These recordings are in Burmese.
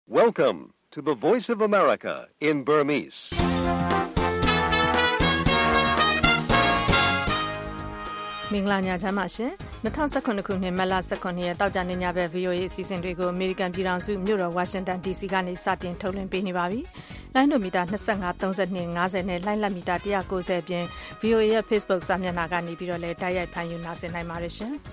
Welcome to the Voice of America in Burmese. Minglanya Jamashe, 2019 ခုနှစ် မတ်လ 19 ရက် တောက်ကြနေညဘက် VOA အစီအစဉ်တွေကို အမေရိကန်ပြည်ထောင်စုမြို့တော် Washington DC ကနေ စတင်ထုတ်လွှင့်ပေးနေပါပြီ။လိုင်းဒိုမီတာ 25, 32, 50 နဲ့ လိုင်းလက်မီတာ 190 အပြင် VOA ရဲ့ Facebook စာမျက်နှာကနေပြီးတော့လည်းတိုက်ရိုက်ဖန်ယူနာဆင်နိုင်ပါတယ်ရှင်။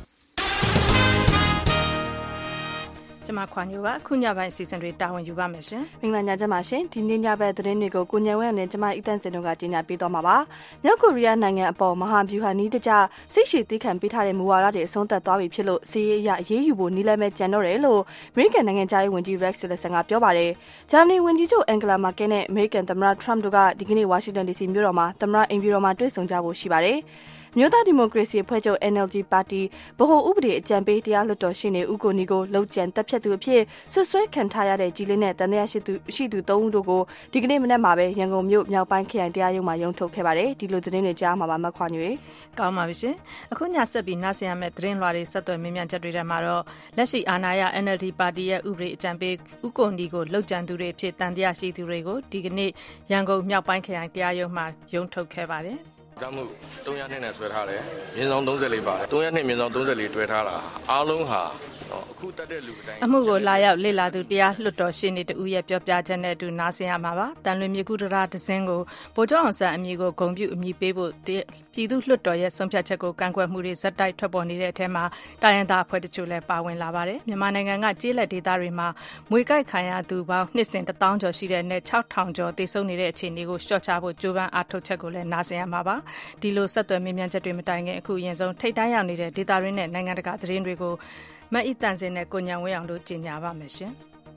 ကျမခွန်ညိုပါခုညပိုင်းအစီအစဉ်တွေတာဝန်ယူပါမယ်ရှင်မင်္ဂလာညချမ်းပါရှင်ဒီနေ့ညဘက်သတင်းတွေကိုကိုညံဝဲနဲ့ကျမအီတန်စင်တို့ကကြီးညာပေးသွားမှာပါမြောက်ကိုရီးယားနိုင်ငံအပေါ်မဟာဗျူဟာနီးတကျစိတ်ရှည်သိခံပေးထားတဲ့မူဝါဒတွေအဆုံးသတ်သွားပြီဖြစ်လို့စီးရေးအရအေးယူဖို့နီးလမ်းမဲ့ကြံတော့တယ်လို့အမေရိကန်နိုင်ငံသားရေးဝန်ကြီး Rex Tillerson ကပြောပါတယ်ဂျာမနီဝန်ကြီးချုပ် Angela Merkel နဲ့အမေရိကန်သမ္မတ Trump တို့ကဒီကနေ့ Washington DC မြို့တော်မှာသမ္မတအိမ်ဖြူတော်မှာတွေ့ဆုံကြဖို့ရှိပါတယ်မြို့သားဒီမိုကရေစီအဖွဲ့ချုပ် NLD ပါတီဗဟိုဥပဒေအကြံပေးတရားလွှတ်တော်ရှိနေဦးကိုနီကိုလှုပ်ကြံတက်ဖြတ်သူအဖြစ်ဆွဆွဲခံထားရတဲ့ကြီးလင်းနဲ့တန်တရားရှိသူ3ဦးတို့ကိုဒီကနေ့မနက်မှာပဲရန်ကုန်မြို့မြောက်ပိုင်းခရိုင်တရားရုံးမှာရုံးထုတ်ခဲ့ပါတယ်ဒီလိုသတင်းတွေကြားမှာပါမခွာညွေကောင်းပါပြီရှင်အခုညဆက်ပြီးနားဆင်ရမယ့်သတင်းလွှာတွေဆက်သွယ်မြင်မြန်ချက်တွေထဲမှာတော့လက်ရှိအာဏာရ NLD ပါတီရဲ့ဥပဒေအကြံပေးဦးကိုနီကိုလှုပ်ကြံသူတွေအဖြစ်တန်တရားရှိသူတွေကိုဒီကနေ့ရန်ကုန်မြောက်ပိုင်းခရိုင်တရားရုံးမှာရုံးထုတ်ခဲ့ပါတယ်ဒါမှု300နှစ်နဲ့ဆွဲထားတယ်မြင်းဆောင်34ပါတယ်300နှစ်မြင်းဆောင်34တွဲထားတာအားလုံးဟာအခုတက်တဲ့လူအတိုင်းအမှုကိုလာရောက်လေ့လာသူတရားလွှတ်တော်ရှင်းနေတူရဲ့ပြောပြချက်နဲ့အတူနားဆင်ရမှာပါတန်လွင်မြေကူတရာဒဇင်းကိုဗိုလ်ချုပ်အောင်ဆန်းအမည်ကိုဂုဏ်ပြုအမည်ပေးဖို့ပြည်သူ့လွှတ်တော်ရဲ့ဆုံးဖြတ်ချက်ကိုကန့်ကွက်မှုတွေဇက်တိုက်ထွက်ပေါ်နေတဲ့အထက်မှာတာယန်သားအဖွဲ့တချို့လည်းပါဝင်လာပါတယ်မြန်မာနိုင်ငံကကျေးလက်ဒေသတွေမှာမွေကိုက်ခံရသူပေါင်းနှစ်စဉ်1000ကျော်ရှိတဲ့နဲ့6000ကျော်တည်ဆုံနေတဲ့အခြေအနေကိုလျှော့ချဖို့ကြိုးပမ်းအားထုတ်ချက်ကိုလည်းနားဆင်ရမှာပါဒီလိုဆက်သွယ်မြင်မြန်ချက်တွေမတိုင်ခင်အခုအရင်ဆုံးထိပ်တန်းရောက်နေတဲ့ဒေသရင်းနဲ့နိုင်ငံတကာသတင်းတွေကိုမအီတန်စင်နဲ့ကိုညံဝဲအောင်တို့ကြီးညာပါမယ်ရှင်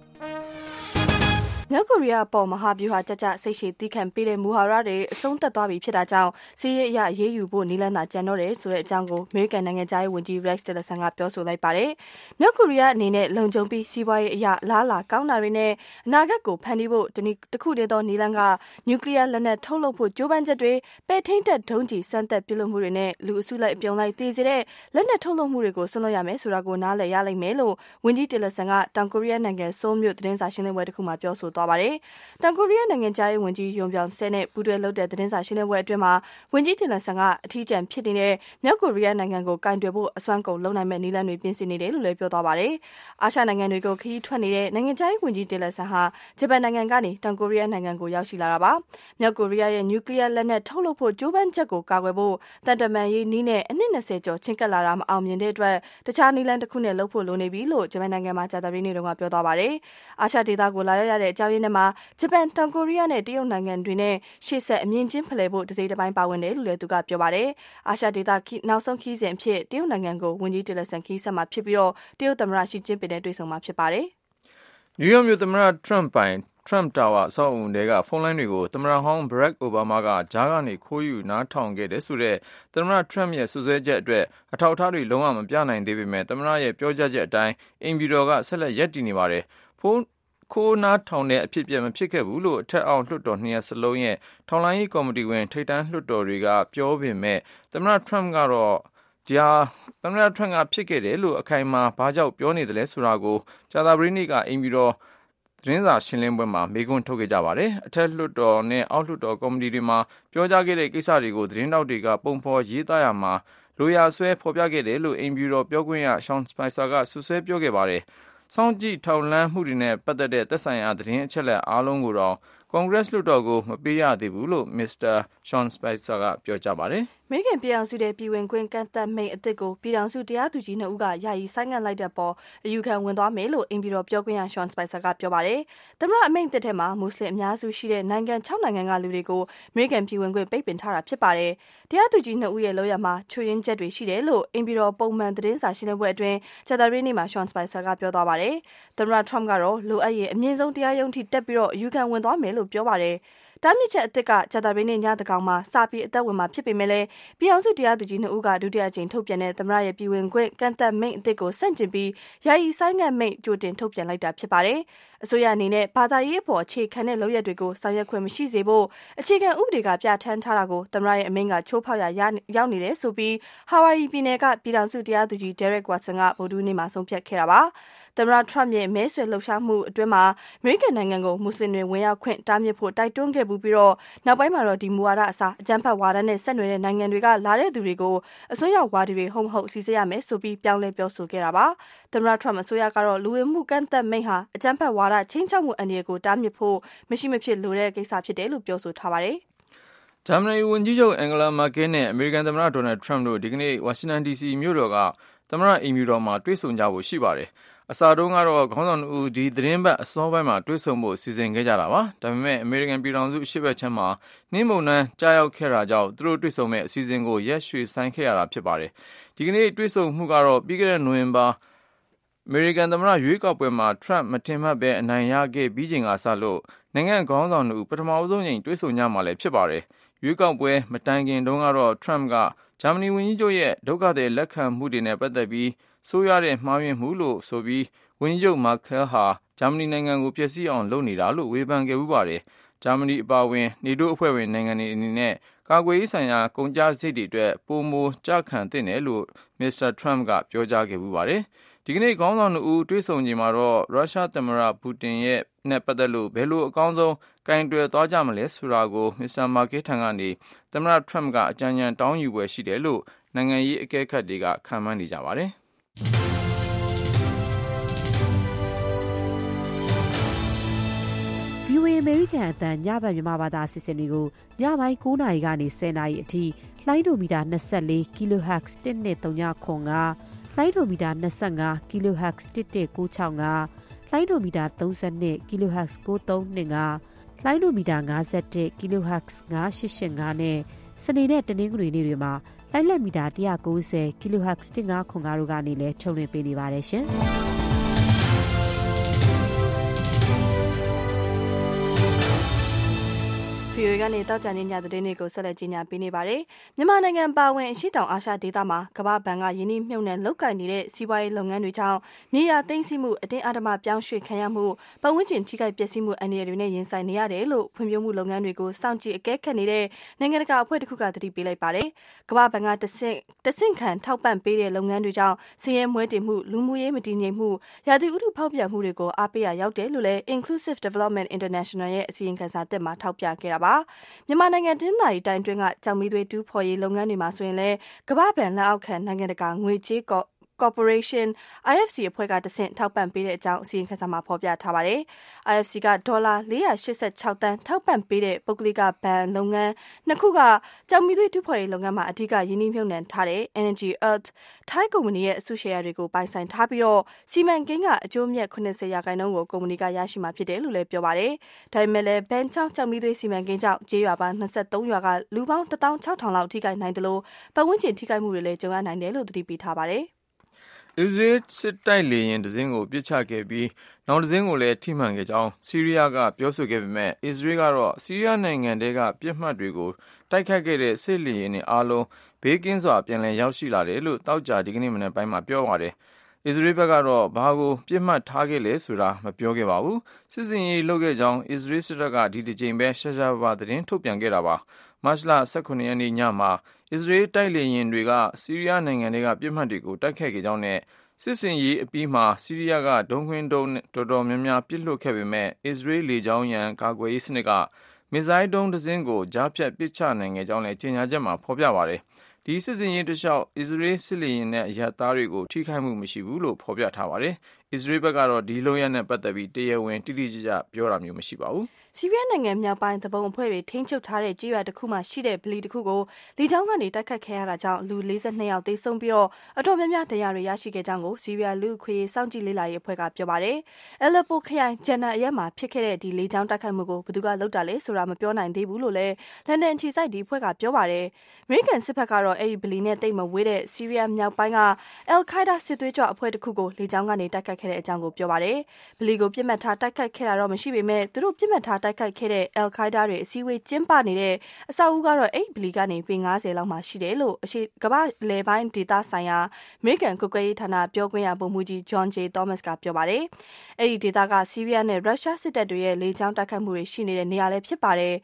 မြောက်ကိုရီးယားပေါ်မဟာဗျူဟာကြကြစိတ်ရှည်တီးခံပေးတဲ့မူဟာရတွေအဆုံးသတ်သွားပြီဖြစ်တာကြောင့်စီးရဲအရအေးယူဖို့နီးလန်းသာကြံတော့တယ်ဆိုတဲ့အကြောင်းကိုအမေရိကန်နိုင်ငံသားရေးဝန်ကြီး Rex Tillerson ကပြောဆိုလိုက်ပါတယ်။မြောက်ကိုရီးယားအနေနဲ့လုံခြုံပြီးစီးပွားရေးအရလားလာကောင်းတာတွေနဲ့အနာဂတ်ကိုဖန်တီးဖို့တခုတည်းသောနီးလန်းကနျူကလ িয়ার လက်နက်ထုတ်လုပ်ဖို့ကြိုးပမ်းချက်တွေပဲ့ထိန်းတက်ဒုံးကျည်စမ်းသပ်ပြုလုပ်မှုတွေနဲ့လူအစုလိုက်အပြုံလိုက်တည်စေတဲ့လက်နက်ထုတ်လုပ်မှုတွေကိုဆွလွတ်ရမယ်ဆိုတာကိုနားလည်ရလိမ့်မယ်လို့ဝန်ကြီး Tillerson ကတောင်ကိုရီးယားနိုင်ငံဆိုးလ်မြို့သတင်းစာရှင်းလင်းပွဲတစ်ခုမှာပြောဆိုသွားပါတယ်။တောင်ကိုရီးယားနိုင်ငံသားရေးဝန်ကြီးယွန်ပြောင်ဆဲနဲ့ပူးတွဲလုပ်တဲ့သတင်းစာရှင်းလင်းပွဲအတွင်းမှာဝန်ကြီးတင်လန်ဆန်ကအထီးကျန်ဖြစ်နေတဲ့မြောက်ကိုရီးယားနိုင်ငံကိုကင်တွယ်ဖို့အစွမ်းကုန်လုပ်နိုင်မဲ့နည်းလမ်းတွေပြင်ဆင်နေတယ်လို့လည်းပြောသွားပါတယ်။အာရှနိုင်ငံတွေကိုခရီးထွက်နေတဲ့နိုင်ငံသားရေးဝန်ကြီးတင်လန်ဆန်ဟာဂျပန်နိုင်ငံကနေတောင်ကိုရီးယားနိုင်ငံကိုရောက်ရှိလာတာပါ။မြောက်ကိုရီးယားရဲ့နျူကလ িয়ার လက်နက်ထုတ်လုပ်ဖို့ကြိုးပမ်းချက်ကိုကာကွယ်ဖို့တန်တမန်ရေးနည်းနဲ့အနှစ်20ကျော်ချင်းကပ်လာတာမအောင်မြင်တဲ့အတွက်တခြားနည်းလမ်းတစ်ခုနဲ့လုပ်ဖို့လိုနေပြီလို့ဂျပန်နိုင်ငံမှာကြာသပတေးနေ့တုန်းကပြောသွားပါတယ်။အာရှဒေသကိုလာရောက်ရတဲ့အကြောင်းရင်းနဲ့မှာဂျပန်တောင်ကိုရီးယားနဲ့တရုတ်နိုင်ငံတွေနဲ့ရှေ့ဆက်အမြင့်ချင်းဖလှယ်ဖို့တစိမ့်တစ်ပိုင်းပါဝင်တယ်လို့လည်းသူကပြောပါတယ်။အာရှဒေသနောက်ဆုံးခီးစဉ်အဖြစ်တရုတ်နိုင်ငံကိုဝန်ကြီးတင်လန်ဆန်ခီးဆက်မှာဖြစ်ပြီးတော့တရုတ်သမ္မတရှီကျင်းပင်နဲ့တွေ့ဆုံမှာဖြစ်ပါတယ်။နယူးယောက်မြို့သမ္မတ Trump Tower အဆောက်အဦတွေကဖုန်းလိုင်းတွေကိုသမ္မတဟောင်း Barack Obama ကကြားကနေခိုးယူနားထောင်ခဲ့တယ်ဆိုတဲ့သမ္မတ Trump ရဲ့စွပ်စွဲချက်အတွက်အထောက်အထားတွေလုံးဝမပြနိုင်သေးပေမဲ့သမ္မတရဲ့ပြောကြားချက်အတိုင်းအိမ်ဖြူတော်ကဆက်လက်ရပ်တည်နေပါတယ်။ခိုးနားထောင်တဲ့အဖြစ်အပျက်မဖြစ်ခဲ့ဘူးလို့အထက်အောက်လွှတ်တော်နှစ်ရပ်စလုံးရဲ့ထောက်လှမ်းရေးကော်မတီဝင်ထိပ်တန်းလွှတ်တော်တွေကပြောပေမဲ့သမ္မတ Trump ကတော့သမ္မတ Trump ကဖြစ်ခဲ့တယ်လို့အခိုင်အမာဘာကြောင့်ပြောနေတယ်လဲဆိုတာကိုကြာသပတေးနေ့ကအိမ်ဖြူတော်သတင်းစာရှင်းလင်းပွဲမှာမေးခွန်းထုတ်ခဲ့ကြပါတယ်။အထက်လွှတ်တော်နဲ့အောက်လွှတ်တော်ကော်မတီတွေမှာပြောကြားခဲ့တဲ့ကိစ္စတွေကိုသတင်းတောက်တွေကပုံဖော်ရေးသားရမှာလိုရာဆွဲဖော်ပြခဲ့တယ်လို့အိမ်ဖြူတော်ပြောခွင့်ရ Sean Spicer ကစွပ်စွဲပြောခဲ့ပါတယ်။စောင့်ကြည့်ထောက်လှမ်းမှုတွေနဲ့ပတ်သက်တဲ့သက်ဆိုင်ရာသတင်းအချက်အလက်အားလုံးကိုတော့ကွန်ဂရက်လွှတ်တော်ကိုမပေးရသေးဘူးလို့ Mr. Sean Spicer ကပြောကြားပါတယ်။အမေရိကန်ပြည်ထောင်စုရဲ့ပြည်ဝင်ခွင့်ကန့်သတ်မိန့်အသစ်ကိုပြည်ထောင်စုတရားသူကြီး2ဦးကယာယီဆိုင်းငံ့လိုက်တဲ့ပေါ်အယူခံဝင်သွားမယ်လို့အိမ်ဖြူတော်ပြောခွင့်ရ Sean Spicer ကပြောပါတယ်။သမ္မတအမိန့်အသစ်ထဲမှာမွတ်စလင်အများစုရှိတဲ့နိုင်ငံ6နိုင်ငံကလူတွေကိုအမေရိကန်ပြည်ဝင်ခွင့်ပိတ်ပင်ထားတာဖြစ်ပါတယ်။တရားသူကြီး2ဦးရဲ့လုပ်ရမှာချွတ်ယင်းချက်တွေရှိတယ်လို့အိမ်ဖြူတော်ပုံမှန်သတင်းစာရှင်းလင်းပွဲအတွင်းကြာသပတေးနေ့မှာ Sean Spicer ကပြောသွားပါတယ်။သမ္မတ Trump ကတော့လိုအပ်ရင်အမြင့်ဆုံးတရားရုံးထိတက်ပြီးတော့အယူခံဝင်သွားမယ်လို့ပြောပါတယ်။တားမြစ်ချက်အသစ်ကကြာသပတေးနေ့ညသကောင်မှာစပြီးအသက်ဝင်မှာဖြစ်ပေမဲ့လည်းပြည်အောင်စုတရားသူကြီး2ဦးကဒုတိယကြိမ်ထုတ်ပြန်တဲ့သမ္မတရဲ့ပြည်ဝင်ခွင့်ကန့်သတ်မိန့်အသစ်ကိုဆန့်ကျင်ပြီးယာယီဆိုင်းငံ့မိန့်ကြိုတင်ထုတ်ပြန်လိုက်တာဖြစ်ပါတယ်။အစိုးရအနေနဲ့ဘာသာရေးအပေါ်အခြေခံတဲ့လုပ်ရက်တွေကိုဆောင်ရွက်ခွင့်မရှိစေဖို့အခြေခံဥပဒေကပြဋ္ဌာန်းထားတာကိုသမ္မတရဲ့အမိန့်ကချိုးဖောက်ရာရောက်နေတယ်ဆိုပြီးဟာဝိုင်ယီပြည်နယ်ကပြည်အောင်စုတရားသူကြီး Derek Watson ကဗုဒ္ဓဟူးနေ့မှာဆုံးဖြတ်ခဲ့တာပါ။သမ္မတ Trump ရဲ့မဲဆွယ်လှုပ်ရှားမှုအတွင်းမှာအမေရိကန်နိုင်ငံကိုမွတ်စလင်တွေဝင်ရောက်ခွင့်တားမြစ်ဖို့တိုက်တွန်းခဲ့ပြီးတော့နောက်ပိုင်းမှာတော့ဒီမူဝါဒအစားအကြမ်းဖက်ဝါဒနဲ့ဆက်နွယ်တဲ့နိုင်ငံတွေကလာတဲ့သူတွေကိုအစွန်းရောက်ဝါဒီတွေဟုတ်မဟုတ်စီစစ်ရမယ်ဆိုပြီးပြောင်းလဲပြောဆိုခဲ့တာပါသမ္မတ Trump အစိုးရကတော့လူဝင်မှုကန့်သတ်မိန့်ဟာအကြမ်းဖက်ဝါဒချင်းချောက်မှုအန္တရာယ်ကိုတားမြစ်ဖို့မရှိမဖြစ်လိုတဲ့ကိစ္စဖြစ်တယ်လို့ပြောဆိုထားပါတယ်ဂျာမနီဝန်ကြီးချုပ်အန်ဂလာမာကယ်နဲ့အမေရိကန်သမ္မတဒေါ်နယ်ထရန့်တို့ဒီကနေ့ဝါရှင်တန် DC မြို့တော်ကသမ္မတအိမ်ဖြူတော်မှာတွေ့ဆုံကြဖို့ရှိပါတယ်အစတုန်းကတော့ခေါင်းဆောင်တို့ဒီသတင်းပတ်အစောပိုင်းမှာတွေ့ဆုံဖို့စီစဉ်ခဲ့ကြတာပါဒါပေမဲ့အမေရိကန်ပြည်ထောင်စုအရှေ့ဘက်ခြမ်းမှာနှင်းမုန်တိုင်းကြားရောက်ခဲ့တာကြောင့်သူတို့တွေ့ဆုံမဲ့အစီအစဉ်ကိုရက်ရွှေ့ဆိုင်းခဲ့ရတာဖြစ်ပါတယ်ဒီကနေ့တွေ့ဆုံမှုကတော့ပြီးခဲ့တဲ့နိုဝင်ဘာအမေရိကန်သမ္မတရွေးကောက်ပွဲမှာထရန့်မထင်မှတ်ပဲအနိုင်ရခဲ့ပြီးချိန်ကစလို့နိုင်ငံခေါင်းဆောင်တို့ပထမဆုံးချိန်တွေ့ဆုံကြမှာလည်းဖြစ်ပါတယ်ရွေးကောက်ပွဲမတိုင်ခင်တုန်းကတော့ထရန့်ကဂျာမနီဝန်ကြီးချုပ်ရဲ့ဒုက္ခသည်လက်ခံမှုတွေနဲ့ပတ်သက်ပြီးဆိုးရတဲ့မှားယွင်းမှုလို့ဆိုပြီးဝန်ကြီးချုပ်မာကယ်ဟာဂျာမနီနိုင်ငံကိုပျက်စီးအောင်လုပ်နေတာလို့ဝေဖန်ခဲ့ပူးပါတယ်ဂျာမနီအပါအဝင်နေတိုးအဖွဲ့ဝင်နိုင်ငံတွေအနေနဲ့ကာကွယ်ရေးဆိုင်ရာကုန်ကျစရိတ်တွေအတွက်ပိုမိုကြခံသင့်တယ်လို့မစ္စတာထရန့်ကပြောကြားခဲ့ပူးပါတယ်ဒီကနေ့ခေါင်းဆောင်တို့တွေ့ဆုံချိန်မှာတော့ရုရှားသမ္မတပူတင်ရဲ့နဲ့ပတ်သက်လို့ဘယ်လိုအကောင်းဆုံးကင်တွယ်သွားကြမလဲဆိုတာကိုမစ္စတာမာကယ်ထံကနေသမ္မတထရန့်ကအကြံဉာဏ်တောင်းယူပွဲရှိတယ်လို့နိုင်ငံရေးအကဲခတ်တွေကခန့်မှန်းနေကြပါတယ် VOA အမေရိကန်အသံညဘက်မြန်မာဘာသာအစီအစဉ်တွေကိုညပိုင်း9:00 နာရီကနေ10:00 နာရီအထိလိုင်းဒိုမီတာ24 kHz 1239လိုင်းဒိုမီတာ25 kHz 11965လိုင်းဒိုမီတာ32 kHz 9325လိုင်းဒိုမီတာ51 kHz 9885နဲ့စနေနဲ့တနင်္ဂနွေနေ့တွေမှာလိုင်းလက်မီတာ190 kHz 1505တို့ကနေလည်းထုတ်လွှင့်ပေးနေပါတယ်ရှင် VOA ကနေတောက်ကြနေညသတင်းတွေကိုဆက်လက်ကြီးညာပေးနေပါတယ်။မြန်မာနိုင်ငံပါဝင်အရှိတောင်အာရှဒေသမှာကမ္ဘာ့ဘဏ်ကယင်းနှိမ့်မြုပ်နှံလုပ်ကိုင်နေတဲ့စီးပွားရေးလုပ်ငန်းတွေကြောင့်မြေယာသိမ်းဆည်းမှုအတင်းအဓမ္မပြောင်းရွှေ့ခံရမှုပတ်ဝန်းကျင်ထိခိုက်ပျက်စီးမှုအန္တရာယ်တွေနဲ့ရင်ဆိုင်နေရတယ်လို့ဖွံ့ဖြိုးမှုလုပ်ငန်းတွေကိုစောင့်ကြည့်အကဲခတ်နေတဲ့နိုင်ငံတကာအဖွဲ့တစ်ခုကသတိပေးလိုက်ပါတယ်။ကမ္ဘာ့ဘဏ်ကတဆင့်ခံထောက်ပံ့ပေးတဲ့လုပ်ငန်းတွေကြောင့်ဆင်းရဲမွဲတေမှုလူမှုရေးမတည်ငြိမ်မှုရာသီဥတုဖောက်ပြန်မှုတွေကိုအားပေးရရောက်တယ်လို့လည်း Inclusive Development International ရဲ့အစီရင်ခံစာသစ်မှာထောက်ပြခဲ့တာပါ။မြန်မာနိုင်ငံတနင်္သာရီတိုင်းတွင်းကကြောင်မီးသွေးတူးဖော်ရေးလုပ်ငန်းတွေမှာဆိုရင်လည်းကမ္ဘာ့ဘဏ်လက်အောက်ခံနိုင်ငံတကာငွေကြေးCorporation IFC အဖွဲ့ကတဆင့်ထောက်ပံ့ပေးတဲ့အကြောင်းအစီရင်ခံစာမှာဖော်ပြထားပါတယ်။ IFC ကဒေါ်လာ486တန်းထောက်ပံ့ပေးတဲ့ပုဂ္ဂလိကဘဏ်လုပ်ငန်းနှစ်ခုကကြောင်မီးသွေးတူးဖော်ရေးလုပ်ငန်းမှာအဓိကရင်းနှီးမြှုပ်နှံထားတဲ့ Energy Earth ထိုင်းကုမ္ပဏီရဲ့အစုရှယ်ယာတွေကိုပိုင်ဆိုင်ထားပြီးတော့စီမံကိန်းကအကျိုးမြတ် 90% ကိုကုမ္ပဏီကရရှိမှာဖြစ်တယ်လို့လည်းပြောပါတယ်။ဒါပေမဲ့လည်းဘန်ချောင်းကြောင်မီးသွေးစီမံကိန်းကြောင့်ကျေးရွာပေါင်း23ရွာကလူပေါင်း16000လောက်ထိခိုက်နိုင်တယ်လို့ပတ်ဝန်းကျင်ထိခိုက်မှုတွေလည်းကြုံရနိုင်တယ်လို့သတိပေးထားပါတယ်။အစ္စရေးစစ်တိုက်လေယာဉ်တစ်စင်းကိုပစ်ချခဲ့ပြီးနောက်တစ်စင်းကိုလည်းထိမှန်ခဲ့ကြောင်းဆီးရီးယားကပြောဆိုခဲ့ပေမဲ့အစ္စရေးကတော့ဆီးရီးယားနိုင်ငံထဲကပြစ်မှတ်တွေကိုတိုက်ခတ်ခဲ့တဲ့စစ်လေယာဉ်တွေအားလုံးဘေးကင်းစွာပြန်လည်ရောက်ရှိလာတယ်လို့တောက်ကြဒီကနေ့မနေ့ပိုင်းမှာပြောပါတယ်။အစ္စရေးဘက်ကတော့ဘာကိုပြစ်မှတ်ထားခဲ့လဲဆိုတာမပြောခဲ့ပါဘူး။စစ်စင်ရေးလုပ်ခဲ့ကြောင်းအစ္စရေးစစ်တပ်ကဒီတစ်ကြိမ်ပဲရှားရှားပါသတင်းထုတ်ပြန်ခဲ့တာပါ။မတ်လ18ရက်နေ့ညမှာအစ္စရေးတိုက်လေယာဉ်တွေကဆီးရီးယားနိုင်ငံတွေကပြစ်မှတ်တွေကိုတိုက်ခတ်ခဲ့ကြောင်းနဲ့စစ်စင်ရေးအပြီးမှာဆီးရီးယားကဒုံးခွင်းတော်တော်များများပစ်လွှတ်ခဲ့ပေမဲ့အစ္စရေးလေကြောင်းရန်ကာကွယ်ရေးစနစ်ကမစ်ဇိုင်းဒုံးတစ်စင်းကိုကြားဖြတ်ပစ်ချနိုင်ခဲ့ကြောင်းလည်းကြေညာချက်မှာဖော်ပြပါတယ်။ဒီစစ်စင်ရေးတစ်လျှောက်အစ္စရေးစစ်လေယာဉ်နဲ့အရပ်သားတွေကိုထိခိုက်မှုမရှိဘူးလို့ဖော်ပြထားပါတယ်။အစ္စရေးဘက်ကတော့ဒီလုပ်ရပ်နဲ့ပတ်သက်ပြီးတရားဝင်တိတိကျကျပြောတာမျိုးမရှိပါဘူး။ဆီးရီးယားနိုင်ငံမြောက်ပိုင်းသဘုံအဖွဲ့တွေထိန်းချုပ်ထားတဲ့ကြေးရွာတစ်ခုမှရှိတဲ့ဗလီတစ်ခုကိုလေကြောင်းကနေတိုက်ခတ်ခဲ့ရတာကြောင့်လူ42ယောက်သေဆုံးပြီးတော့အတော်များများဒဏ်ရာတွေရရှိခဲ့ကြောင်းကိုဆီးရီးယားလူ့အခွင့်အရေးစောင့်ကြည့်လေ့လာရေးအဖွဲ့ကပြောပါတယ်။အလက်ပိုခရိုင်ဂျန်နာအရက်မှာဖြစ်ခဲ့တဲ့ဒီလေကြောင်းတိုက်ခိုက်မှုကိုဘယ်သူကလုပ်တာလဲဆိုတာမပြောနိုင်သေးဘူးလို့လည်းလန်ဒန်ခြေစိုက်ဒီအဖွဲ့ကပြောပါတယ်။အမေရိကန်စစ်ဘက်ကတော့အဲ့ဒီဗလီနဲ့တိတ်မဝေးတဲ့ဆီးရီးယားမြောက်ပိုင်းကအယ်ခိုင်ဒါစစ်သွေးကြွအဖွဲ့တစ်ခုကိုလေကြောင်းကနေတိုက်ခိုက်ခဲ့တဲ့အကြောင်းကိုပြောပါတယ်။ဗလီကိုပြစ်မှတ်ထားတိုက်ခိုက်ခဲ့တာတော့မရှိပေမဲ့သူတို့ပြစ်မှတ်ထားတိုက်ခိုက်ခဲ့တဲ့အယ်ခိုင်ဒါတွေအစည်းအဝေးကျင်းပနေတဲ့အဆောက်အဦကတော့အဲ့ဗလီကနေပေ90လောက်မှရှိတယ်လို့အရှိကမ္ဘာလယ်ပိုင်းဒေသဆိုင်ရာအမေရိကန်ကုတ်ကွဲရေးဌာနပြောခွင့်ရဗိုလ်မှူးကြီး John J. Thomas ကပြောပါတယ်။အဲ့ဒီဒေသကဆီးရီးယားနဲ့ရုရှားစစ်တပ်တွေရဲ့လေကြောင်းတိုက်ခိုက်မှုတွေရှိနေတဲ့နေရာလည်းဖြစ်ပါတယ်။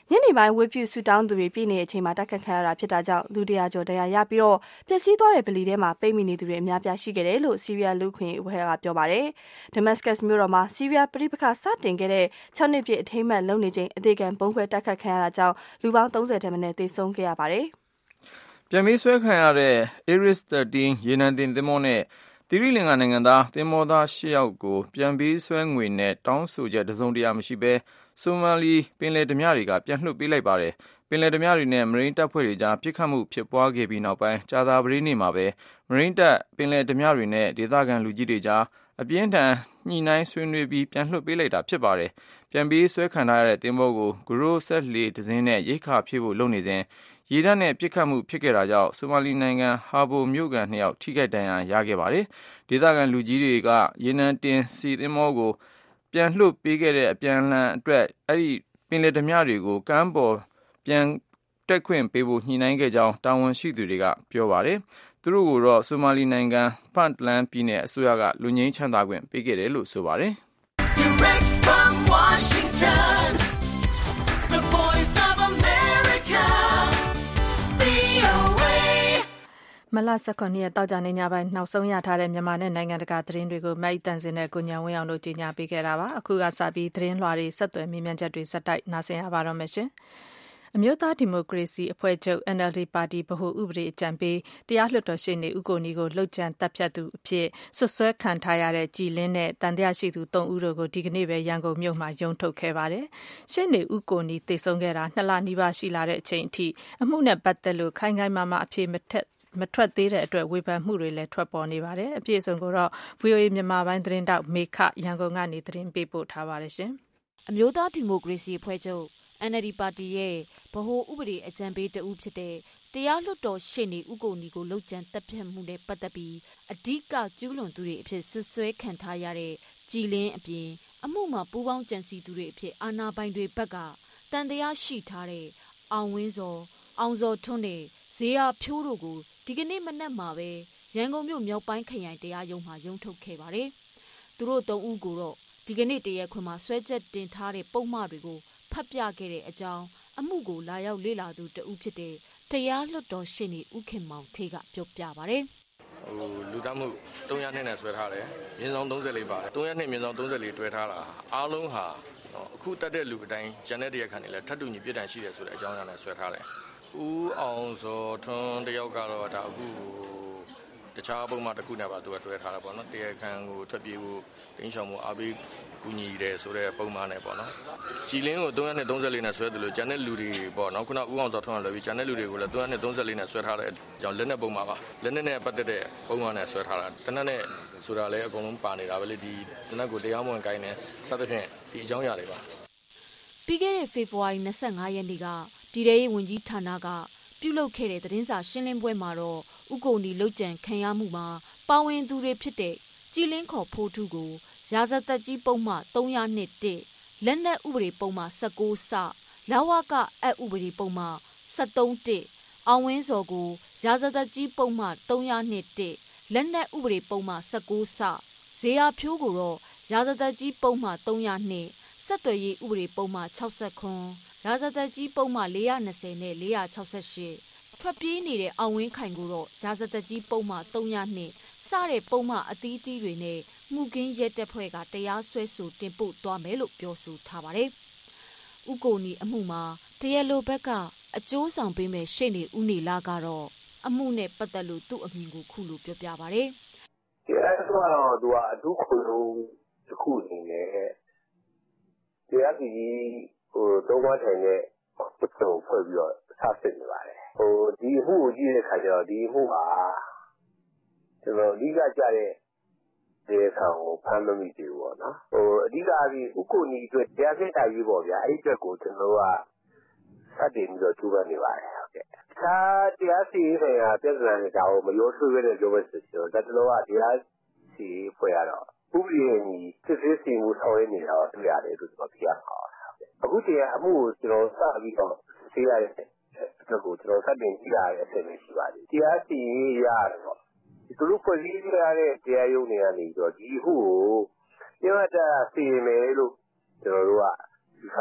ညနေပိုင်းဝေပြုဆူတောင်းသူတွေပြည်နေတဲ့အချိန်မှာတိုက်ခတ်ခံရတာဖြစ်တာကြောင့်လူ100ကျော်တရားရပြီးတော့ပျက်စီးသွားတဲ့ဗလီထဲမှာပိတ်မိနေသူတွေအများပြားရှိခဲ့တယ်လို့ဆီးရီးယားလူခွင့်အဖွဲ့ကပြောပါတယ်။ Damascus မြို့တော်မှာဆီးရီးယားပြည်ပခါစတင်ခဲ့တဲ့6နှစ်ပြည့်အထိမ်းအမှတ်လုပ်နေချိန်အသေးခံဘုံခွဲတိုက်ခတ်ခံရတာကြောင့်လူပေါင်း30ထက်မနည်းသေဆုံးခဲ့ရပါတယ်။ပြန်ပြီးဆွဲခံရတဲ့ Aris 13ရေနံတင်သင်္ဘောနဲ့သီရိလင်္ကာနိုင်ငံသားသင်္ဘောသား8ယောက်ကိုပြန်ပြီးဆွဲငွေနဲ့တောင်းဆိုချက်တစုံတရာမရှိဘဲဆိုမာလီပင်လယ်ဓမြတွေကပြန်လွှတ်ပေးလိုက်ပါတယ်။ပင်လယ်ဓမြတွေနဲ့မရိန်းတပ်ဖွဲ့တွေကြားပစ်ခတ်မှုဖြစ်ပွားခဲ့ပြီးနောက်ပိုင်းကြာသပတေးနေ့မှာပဲမရိန်းတပ်ပင်လယ်ဓမြတွေနဲ့ဒေသခံလူကြီးတွေကြားအပြင်းထန်ညှိနှိုင်းဆွေးနွေးပြီးပြန်လွှတ်ပေးလိုက်တာဖြစ်ပါတယ်။ပြန်ပြီးဆွဲခံထားရတဲ့သင်္ဘောကိုဂရိုးဆက်လေတစ်စင်းနဲ့ရိတ်ခါဖြည့်ဖို့လုပ်နေစဉ်ရေတပ်နဲ့ပစ်ခတ်မှုဖြစ်ခဲ့တာကြောင့်ဆိုမာလီနိုင်ငံဟာဘိုမြို့ကန်2ယောက်ထိခိုက်ဒဏ်ရာရခဲ့ပါတယ်။ဒေသခံလူကြီးတွေကရေနံတင်စီသင်္ဘောကိုပြန်လွှတ်ပေးခဲ့တဲ့အပြန်အလှန်အတွက်အဲ့ဒီပင်လယ်ဓမြတွေကိုကမ်းပေါ်ပြန်တက်ခွင့်ပေးဖို့ညှိနှိုင်းခဲ့ကြောင်းတာဝန်ရှိသူတွေကပြောပါတယ်။သူတို့ကိုတော့ဆိုမာလီနိုင်ငံဖန့်လန်းပြည်နယ်အစိုးရကလူငင်းချမ်းသာခွင့်ပေးခဲ့တယ်လို့ဆိုပါတယ်။ Direct from Washington, the voice of America, VOA. မလ19ရက်တောက်ကြနေညပိုင်းနောက်ဆုံးရထားတဲ့မြန်မာနဲ့နိုင်ငံတကာသတင်းတွေကိုမအိတန်စင်နဲ့ကိုညံဝင်းအောင်တို့ကြီးညာပေးခဲ့တာပါအခုကစပြီးသတင်းလွှာတွေဆက်သွယ်မြင်မြန်ချက်တွေစက်တိုက်နားဆင်ရပါတော့မယ်ရှင်အမျိုးသားဒီမိုကရေစီအဖွဲ့ချုပ် NLD ပါတီဗဟိုဥပဒေအကြံပေးတရားလွှတ်တော်ရှေ့နေဦးကိုနီကိုလှုပ်ကြံတပ်ဖြတ်သူအဖြစ်ဆွဆွဲခံထားရတဲ့ကြည်လင်းနဲ့တန်တရားရှိသူ3ဦးတို့ကိုဒီကနေ့ပဲရန်ကုန်မြို့မှာရုံးထုတ်ခဲ့ပါတယ်ရှေ့နေဦးကိုနီတည်ဆုံခဲ့တာ2လနီးပါးရှိလာတဲ့အချိန်အထိအမှုနဲ့ပတ်သက်လို့ခိုင်ခိုင်မာမာအဖြေမထွက်သေးတဲ့အတွက်ဝေဖန်မှုတွေလည်းထွက်ပေါ်နေပါတယ်အပြည့်အစုံကိုတော့ VOA မြန်မာပိုင်းသတင်းတောက်မေခရန်ကုန်ကနေသတင်းပေးပို့ထားပါတယ်ရှင်အမျိုးသားဒီမိုကရေစီအဖွဲ့ချုပ် NLD ပါတီရဲ့ဗဟိုဥပဒေအကြံပေးတဦးဖြစ်တဲ့တရားလွှတ်တော်ရှေ့နေဦးကိုနီကိုလှုပ်ကြံတပ်ဖြတ်မှုနဲ့ပတ်သက်ပြီးအဓိကကျူးလွန်သူတွေအဖြစ်ဆွဆွဲခံထားရတဲ့ကြည်လင်းအပြင်အမှုမှာပူးပေါင်းကြံစည်သူတွေအဖြစ်အာဏာပိုင်တွေဘက်ကတန်တရားရှိထားတဲ့အောင်ဝင်းစောအောင်စောထွန်းနဲ့ဇေယျဖြိုးတို့ကိုဒီကနေ့မနက်မှာပဲရန်ကုန်မြို့မြောက်ပိုင်းခရိုင်တရားရုံးမှာရုံးထုတ်ခဲ့ပါတယ်။သူတို့3ဦးကိုတော့ဒီကနေ့တရားခွင်မှာဆွဲချက်တင်ထားတဲ့ပုံမှန်တွေကိုဖတ်ပြခဲ့တဲ့အကြောင်းအမှုကိုလာရောက်လေ့လာသူတဦးဖြစ်တဲ့တရားလွှတ်တော်ရှေ့နေဦးခင်မောင်ထေးကပြောပြပါတယ်လူသားမှု300နှစ်နဲ့ဆွဲထားတယ်မြင်းဆောင်34ပါတယ်300နှစ်မြင်းဆောင်34တွဲထားတာအားလုံးဟာအခုတက်တဲ့လူအတိုင်းဂျန်တဲ့တရားခံတွေလည်းထပ်တူညီပြစ်ဒဏ်ရှိတယ်ဆိုတဲ့အကြောင်းအရာနဲ့ဆွဲထားတယ်ဦးအောင်စောထွန်းတယောက်ကတော့ဒါအခုတခြားပုံမှန်တစ်ခုနဲ့ပါသူကတွဲထားတာပေါ့နော်တရားခံကိုထွက်ပြေးဖို့တင်းရှောင်မှုအားပေးကူညီတယ်ဆိုတဲ့ပုံမှန်နဲ့ပေါ့နော်ကြည်လင်းကို334နဲ့ဆွဲတယ်လို့ဂျန်တဲ့လူတွေပေါ့နော်ခုနဦးအောင်စောထွန်းကလည်းပြီးဂျန်တဲ့လူတွေကိုလည်း334နဲ့ဆွဲထားတဲ့အကြောင်းလက်နဲ့ပုံမှန်ပါလက်နဲ့ပတ်သက်တဲ့ပုံမှန်နဲ့ဆွဲထားတာတနက်နဲ့ဆိုတာလည်းအကုန်လုံးပါနေတာပဲလေဒီတနက်ကိုတရားမဝင်ကိုင်းနေစသဖြင့်ဒီအကြောင်းအရာတွေပါပြီးခဲ့တဲ့ဖေဖော်ဝါရီ25ရက်နေ့ကပြည်ထောင်ရေးဝန်ကြီးဌာနကပြုလုပ်ခဲ့တဲ့သတင်းစာရှင်းလင်းပွဲမှာတော့ဥက္ကိုနီလှုပ်ကြံခံရမှုမှာပါဝင်သူတွေဖြစ်တဲ့ကြည်လင်းခေါ်ဖိုးထုကိုရာဇသက်ကြီးပုံမှ301လက်နက်ဥပဒေပုံမှ19စလဝကအက်ဥပဒေပုံမှ73အောင်ဝင်းစော်ကိုရာဇသက်ကြီးပုံမှ302လက်နက်ဥပဒေပုံမှ19စဇေယျဖြိုးကိုတော့ရာဇသက်ကြီးပုံမှ302ဆက်သွယ်ရေးဥပဒေပုံမှ60ရာဇသက်ကြီးပုံမှ420နဲ့468ထွက်ပြေးနေတဲ့အောင်ဝင်းခိုင်ကိုတော့ရာဇသက်ကြီးပုံမှ302စတဲ့ပုံမှအသီးသီးတွေနဲ့မှုကင်းရဲတပ်ဖွဲ့ကတရားစွဲဆိုတင်ပို့သွားမယ်လို့ပြောဆိုထားပါတယ်။ဥကိုနီအမှုမှာတရားလိုဘက်ကအကျိုးဆောင်ပေးမဲ့ရှေ့နေဦးနေလာကတော့အမှုနဲ့ပတ်သက်လို့သူ့အမြင်ကိုခုလိုပြောပြပါတယ်။တရားကတော့သူကအထူးခုလုံးတစ်ခုအနေနဲ့တရားစီသုံးပါးထိုင်တဲ့ပတ်စုံဖွဲ့ပြီးတော့ဆက်စစ်နေပါတယ်ဒီအမှုကိုကြည့်တဲ့အခါကျတော့ဒီအမှုဟာကျွန်တော်အဓိကကြတဲ့ဒီဆောင်ကိုဖမ်းမမိသေးဘူးပေါ့နော်အဓိကပြီးဥက္ကိုနီအတွက်တရားစစ်တာကြီးပေါ့ဗျာအဲ့ဒီအတွက်ကိုကျွန်တော်ကစတင်ပြီးတော့ကြိုးပမ်းနေပါတယ်ဟုတ်ကဲ့တရားစီရင်ဆိုင်ရာပြဿနာတွေဒါကိုမရောထွေးရတဲ့ပြောမယ်ဆိုတော့ဒါကျွန်တော်ကတရားစီဖွဲ့ရတော့ဥပဒေကြီးစစ်ဆေးစီမှုဆောင်ရနေတာကိုတွေ့ရတယ်လို့ကျွန်တော်ပြရမှာအခုတရားအမှုကိုကျွန်တော်စပြီးတော့သိရတဲ့အတွက်ကိုကျွန်တော်စတင်ကြည့်ရတဲ့အဆင့်ပဲရှိပါတယ်တရားစီရင်ရတော့ဒီလိုဖွဲ့စည်းရတဲ့တရားရုံးတွေကနေတော့ဒီအမှုကိုပြောတာစီရင်မယ်လို့ကျွန်တော်တို့ကယူဆပါတယ်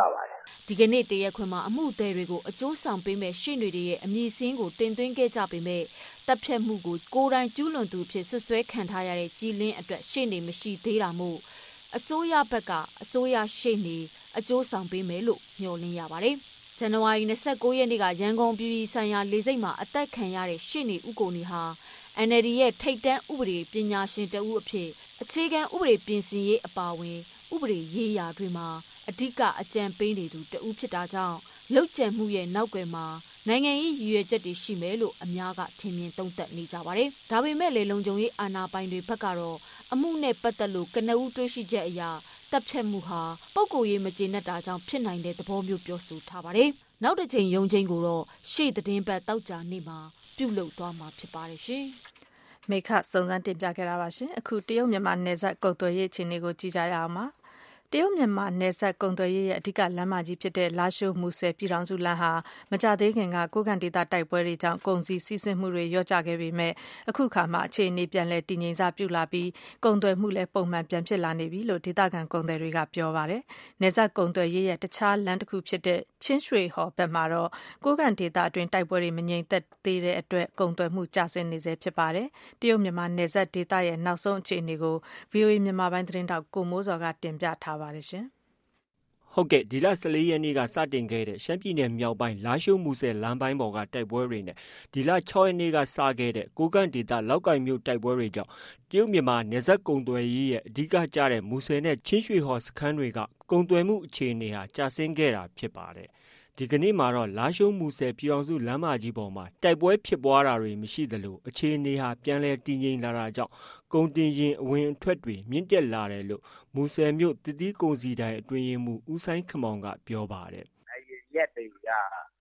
ဒီကနေ့တရက်ခွင်မှာအမှုသည်တွေကိုအကျိုးဆောင်ပေးမဲ့ရှေ့နေတွေရဲ့အမည်စင်းကိုတင်သွင်းခဲ့ကြပေမဲ့တပ်ဖြတ်မှုကိုကိုယ်တိုင်ကျူးလွန်သူဖြစ်ဆွဆွဲခံထားရတဲ့ကြည်လင်းအတွက်ရှေ့နေမရှိသေးတာမို့အစိုးရဘက်ကအစိုးရရှေ့နေအကျိုးဆောင်ပေးမယ်လို့မျှော်လင့်ရပါတယ်။ဇန်နဝါရီ29ရက်နေ့ကရန်ကုန်ပြည်ပြည်ဆိုင်ရာလေဆိပ်မှာအသက်ခံရတဲ့ရှေ့နေဦးကိုနီဟာ NLD ရဲ့ထိပ်တန်းဥပဒေပညာရှင်တဦးအဖြစ်အခြေခံဥပဒေပြင်ဆင်ရေးအပါအဝင်ဥပဒေရေးရာတွေမှာအဓိကအကြံပေးနေသူတဦးဖြစ်တာကြောင့်လုပ်ကြံမှုရဲ့နောက်ွယ်မှာနိုင်ငံရေးရည်ရွယ်ချက်တွေရှိမယ်လို့အများကထင်မြင်သုံးသပ်နေကြပါတယ်။ဒါပေမဲ့လေလုံခြုံရေးအာဏာပိုင်တွေဘက်ကတော့အမှုနဲ့ပတ်သက်လို့ကနဦးတွေးရှိချက်အရတပ်ဖြတ်မှုဟာပုဂ္ဂိုလ်ရေးမကျေနပ်တာကြောင့်ဖြစ်နိုင်တဲ့သဘောမျိုးပြောဆိုထားပါတယ်။နောက်တစ်ချိန်ရုံးချိန်ကိုတော့ရှေ့သတင်းပတ်တောက်ကြနေ့မှာပြုလုပ်သွားမှာဖြစ်ပါတယ်ရှင်။မိခစုံစမ်းတင်ပြခဲ့တာပါရှင်အခုတရုတ်မြန်မာနယ်စပ်ကုန်သွယ်ရေးအခြေအနေကိုကြည့်ကြရအောင်ပါတရုတ်မြန်မာနယ်စပ်ကုန်သွယ်ရေးရဲ့အဓိကလမ်းမကြီးဖြစ်တဲ့လာရှိုးမူဆယ်ပြည်ထောင်စုလမ်းဟာမကြသေးခင်ကကိုကန့်ဒေသတိုက်ပွဲတွေကြောင့်ကုန်စည်စီးဆင်းမှုတွေလျော့ကျခဲ့ပေမဲ့အခုခါမှအခြေအနေပြန်လည်တည်ငြိမ်စပြုလာပြီးကုန်သွယ်မှုလည်းပုံမှန်ပြန်ဖြစ်လာနေပြီလို့ဒေသခံကုန်သည်တွေကပြောပါတယ်နယ်စပ်ကုန်သွယ်ရေးရဲ့တခြားလမ်းတစ်ခုဖြစ်တဲ့ချင်းရွှေဟော်ဘက်မှာတော့ကိုကန့်ဒေသအတွင်းတိုက်ပွဲတွေမငြိမ်သက်သေးတဲ့အတွက်ကုန်သွယ်မှုကျဆင်းနေဆဲဖြစ်ပါတယ်တရုတ်မြန်မာနယ်စပ်ဒေသရဲ့နောက်ဆုံးအခြေအနေကို VOA မြန်မာပိုင်းသတင်းတောက်ကိုမိုးစော်ကတင်ပြထားပါတယ်ရှင်ဟုတ်ကဲ့ဒီလ14ရက်နေ့ကစတင်ခဲ့တဲ့ရှမ်းပြည်နယ်မြောက်ပိုင်းလာရှိုးမူဆယ်လမ်းပိုင်းပေါ်ကတိုက်ပွဲတွေနဲ့ဒီလ6ရက်နေ့ကစခဲ့တဲ့ကိုကန့်ဒေသလောက်ကိုင်မြို့တိုက်ပွဲတွေကြောင့်တရုတ်မြန်မာနယ်စပ်ကုန်သွယ်ရေးရဲ့အဓိကကျတဲ့မူဆယ်နဲ့ချင်းရွှေဟော်စခန်းတွေကကုန်သွယ်မှုအခြေအနေဟာကျဆင်းခဲ့တာဖြစ်ပါတယ်ဒီကနေ့မှာတော့လာရှိုးမူဆယ်ပြည်အောင်စုလမ်းမကြီးပေါ်မှာတိုက်ပွဲဖြစ်ပွားတာတွေမရှိသလိုအခြေအနေဟာပြန်လည်တည်ငြိမ်လာတာကြောင့်ကုန်တင်ရင်အဝင်အထွက်တွေမြင့်တက်လာတယ်လို့မူဆယ်မြို့တတိကုန်စီတိုင်းအတွင်းရေးမှူးဦးဆိုင်ခမောင်ကပြောပါတယ်ရက်တွေက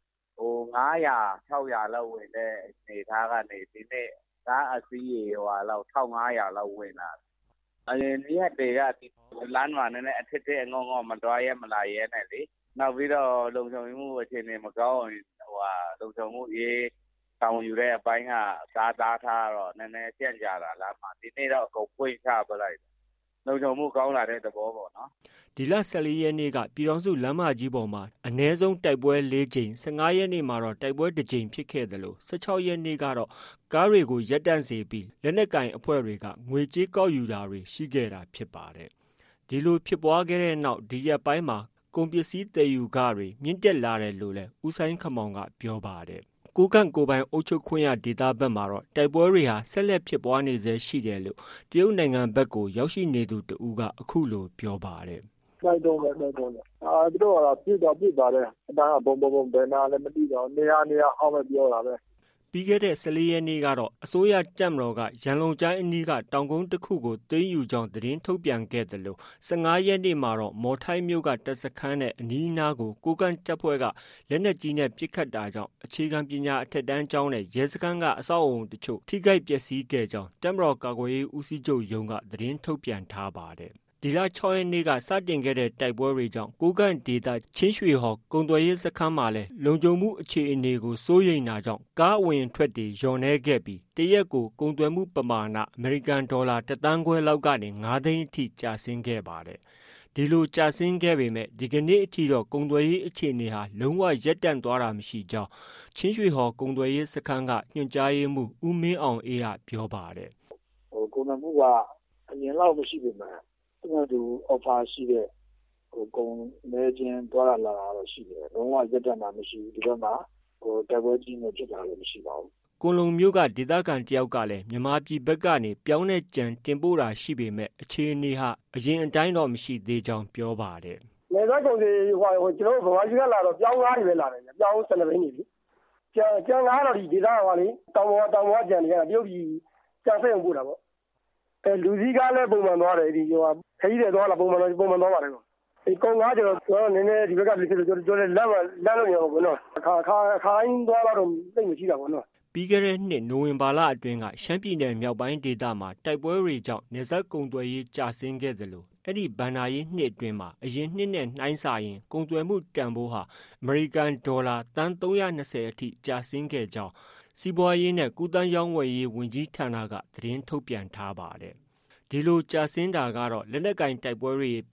900 600လောက်ဝင်တဲ့အနေထားကနေဒီနေ့ကားအစီးရေလောက်1500လောက်ဝင်လာအရင်ရက်တွေကလမ်းမှာနဲ့အထက်ထက်ငေါငေါမတော်ရဲမလာရဲနဲ့လေနောက်ပြီးတော့လုံခြုံမှုအခြေအနေမကောင်းရင်လုံခြုံမှုရေးဆောင်ယူတဲ့အပိုင်းကစားသားထားတော့နည်းနည်းကြံ့ကြတာလားမှဒီနေ့တော့အကုန်ပွင့်ချပလိုက်လုံခြုံမှုကောင်းလာတဲ့သဘောပေါ့နော်ဒီလ14ရက်နေ့ကပြည်တော်စုလမ်းမကြီးပေါ်မှာအ ਨੇ ဆုံးတိုက်ပွဲ4ကြိမ်15ရက်နေ့မှာတော့တိုက်ပွဲ2ကြိမ်ဖြစ်ခဲ့တယ်လို့16ရက်နေ့ကတော့ကားတွေကိုရပ်တန့်စေပြီးလက်နက်ကင်အဖွဲ့တွေကငွေကြေးကောက်ယူတာတွေရှိခဲ့တာဖြစ်ပါတယ်ဒီလိုဖြစ်ပွားခဲ့တဲ့နောက်ဒီရက်ပိုင်းမှာကုန်ပစ္စည်းတည်ယူခတွေမြင့်တက်လာတယ်လို့လည်းဦးဆိုင်ခမောင်ကပြောပါတယ်ကိုကန့်ကိုပိုင်အုပ်ချုပ်ခွင့်ရဒေသဘက်မှာတော့တိုက်ပွဲတွေဟာဆက်လက်ဖြစ်ပွားနေဆဲရှိတယ်လို့တရုတ်နိုင်ငံဘက်ကိုရောက်ရှိနေသူတဦးကအခုလိုပြောပါတယ်တိုက်တော့သူတို့ကတော့ပြစ်ပါတယ်အတိုင်းကဘုံဘယ်နာလည်းမသိတော့နေရာအောက်ပဲပြောတာပဲပြီးခဲ့တဲ့14ရက်နေ့ကတော့အစိုးရတပ်မတော်ကရန်လုံကျိုင်းအနီးကတောင်ကုန်းတစ်ခုကိုသိမ်းယူကြောင်းသတင်းထုတ်ပြန်ခဲ့တယ်လို့15ရက်နေ့မှာတော့မော်ထိုင်းမြို့ကတပ်စခန်းနဲ့အနီးအနားကိုကိုကန့်တပ်ဖွဲ့ကလက်နက်ကြီးနဲ့ပစ်ခတ်တာကြောင့်အခြေခံပညာအထက်တန်းကျောင်းနဲ့ရဲစခန်းကအဆောက်အုံတချို့ထိခိုက်ပျက်စီးခဲ့ကြောင်းတပ်မတော်ကာကွယ်ရေးဦးစီးချုပ်ရုံးကသတင်းထုတ်ပြန်ထားပါတယ်ဒီလ6ရက်နေ့ကစတင်ခဲ့တဲ့တိုက်ပွဲတွေကြောင့်ကိုကန့်ဒေသချင်းရွှေဟော်ကုန်သွယ်ရေးစခန်းမှာလည်းလုံခြုံမှုအခြေအနေကိုစိုးရိမ်တာကြောင့်ကားအဝင်ထွက်တွေလျော့နှဲခဲ့ပြီးတရက်ကိုကုန်သွယ်မှုပမာဏအမေရိကန်ဒေါ်လာ1.5 သန်းလောက်ကနေ9သိန်းအထိကျဆင်းခဲ့ပါတယ်ဒီလိုကျဆင်းခဲ့ပေမဲ့ဒီကနေ့အထိတော့ကုန်သွယ်ရေးအခြေအနေဟာလုံးဝရပ်တန့်သွားတာမရှိကြောင်းချင်းရွှေဟော်ကုန်သွယ်ရေးစခန်းကညွှန်ကြားရေးမှူးဦးမင်းအောင်အေးကပြောပါတယ်ကုန်သွယ်မှုကအရင်လောက်မရှိပေမဲ့သူ offer ရှိတဲ့ကုန်နေချင်းသွားလာတာတော့ရှိတယ်လုံးဝရပ်တန့်တာမရှိဘူးဒီဘက်မှာတိုက်ပွဲကြီးနဲ့ဖြစ်တာလည်းမရှိပါဘူးကွန်လုံမျိုးကဒေသခံတယောက်ကလည်းမြန်မာပြည်ဘက်ကနေပြောင်းတဲ့ကြံတင်ပို့တာရှိပေမဲ့အခြေအနေဟာအရင်အတိုင်းတော့မရှိသေးကြောင်းပြောပါတယ်နေသားကုန်တွေကျွန်တော်ဗမာပြည်ကလာတော့ပြောင်းကားတွေပဲလာတယ်ပြောင်း12ဘင်းနေပြီကြံကားတော့ဒီဒေသကလေတောင်ပေါ်ကြံတွေကတရုတ်ပြည်ကြံဖက်အောင်ပို့တာပေါ့လူစည်းကားလည်းပုံမှန်သွားတယ်ဒီခကြီးတွေသွားလာပုံမှန်သွားပါတယ်ဒီကုန်းကားကျတော့နည်းနည်းဒီဘက်ကပြည်စစ်တို့လည်းလမ်းလို့ရအောင်ပေါ့နော်ခိုင်းသွားတော့သိမရှိတာပေါ့နော်ပြီးခဲ့တဲ့နှစ်နိုဝင်ဘာလအတွင်းကရှမ်းပြည်နယ်မြောက်ပိုင်းဒေသမှာတိုက်ပွဲတွေကြောင့်နေဆက်ကုန်သွယ်ရေးကျဆင်းခဲ့သလိုအဲ့ဒီဘဏ္ဍာရေးနှစ်အတွင်းမှာအရင်နှစ်နဲ့နှိုင်းစာရင်ကုန်သွယ်မှုတန်ဖိုးဟာအမေရိကန်ဒေါ်လာသန်း320အထိကျဆင်းခဲ့ကြောင်းစီးပွားရေးနဲ့ကုသရောင်းဝယ်ရေးဝန်ကြီးဌာနကသတင်းထုတ်ပြန်ထားပါတယ်ဒီလိုကျဆင်းတာကတော့လက်နက်ကင်တိုက်ပွဲတွေအပြင်တ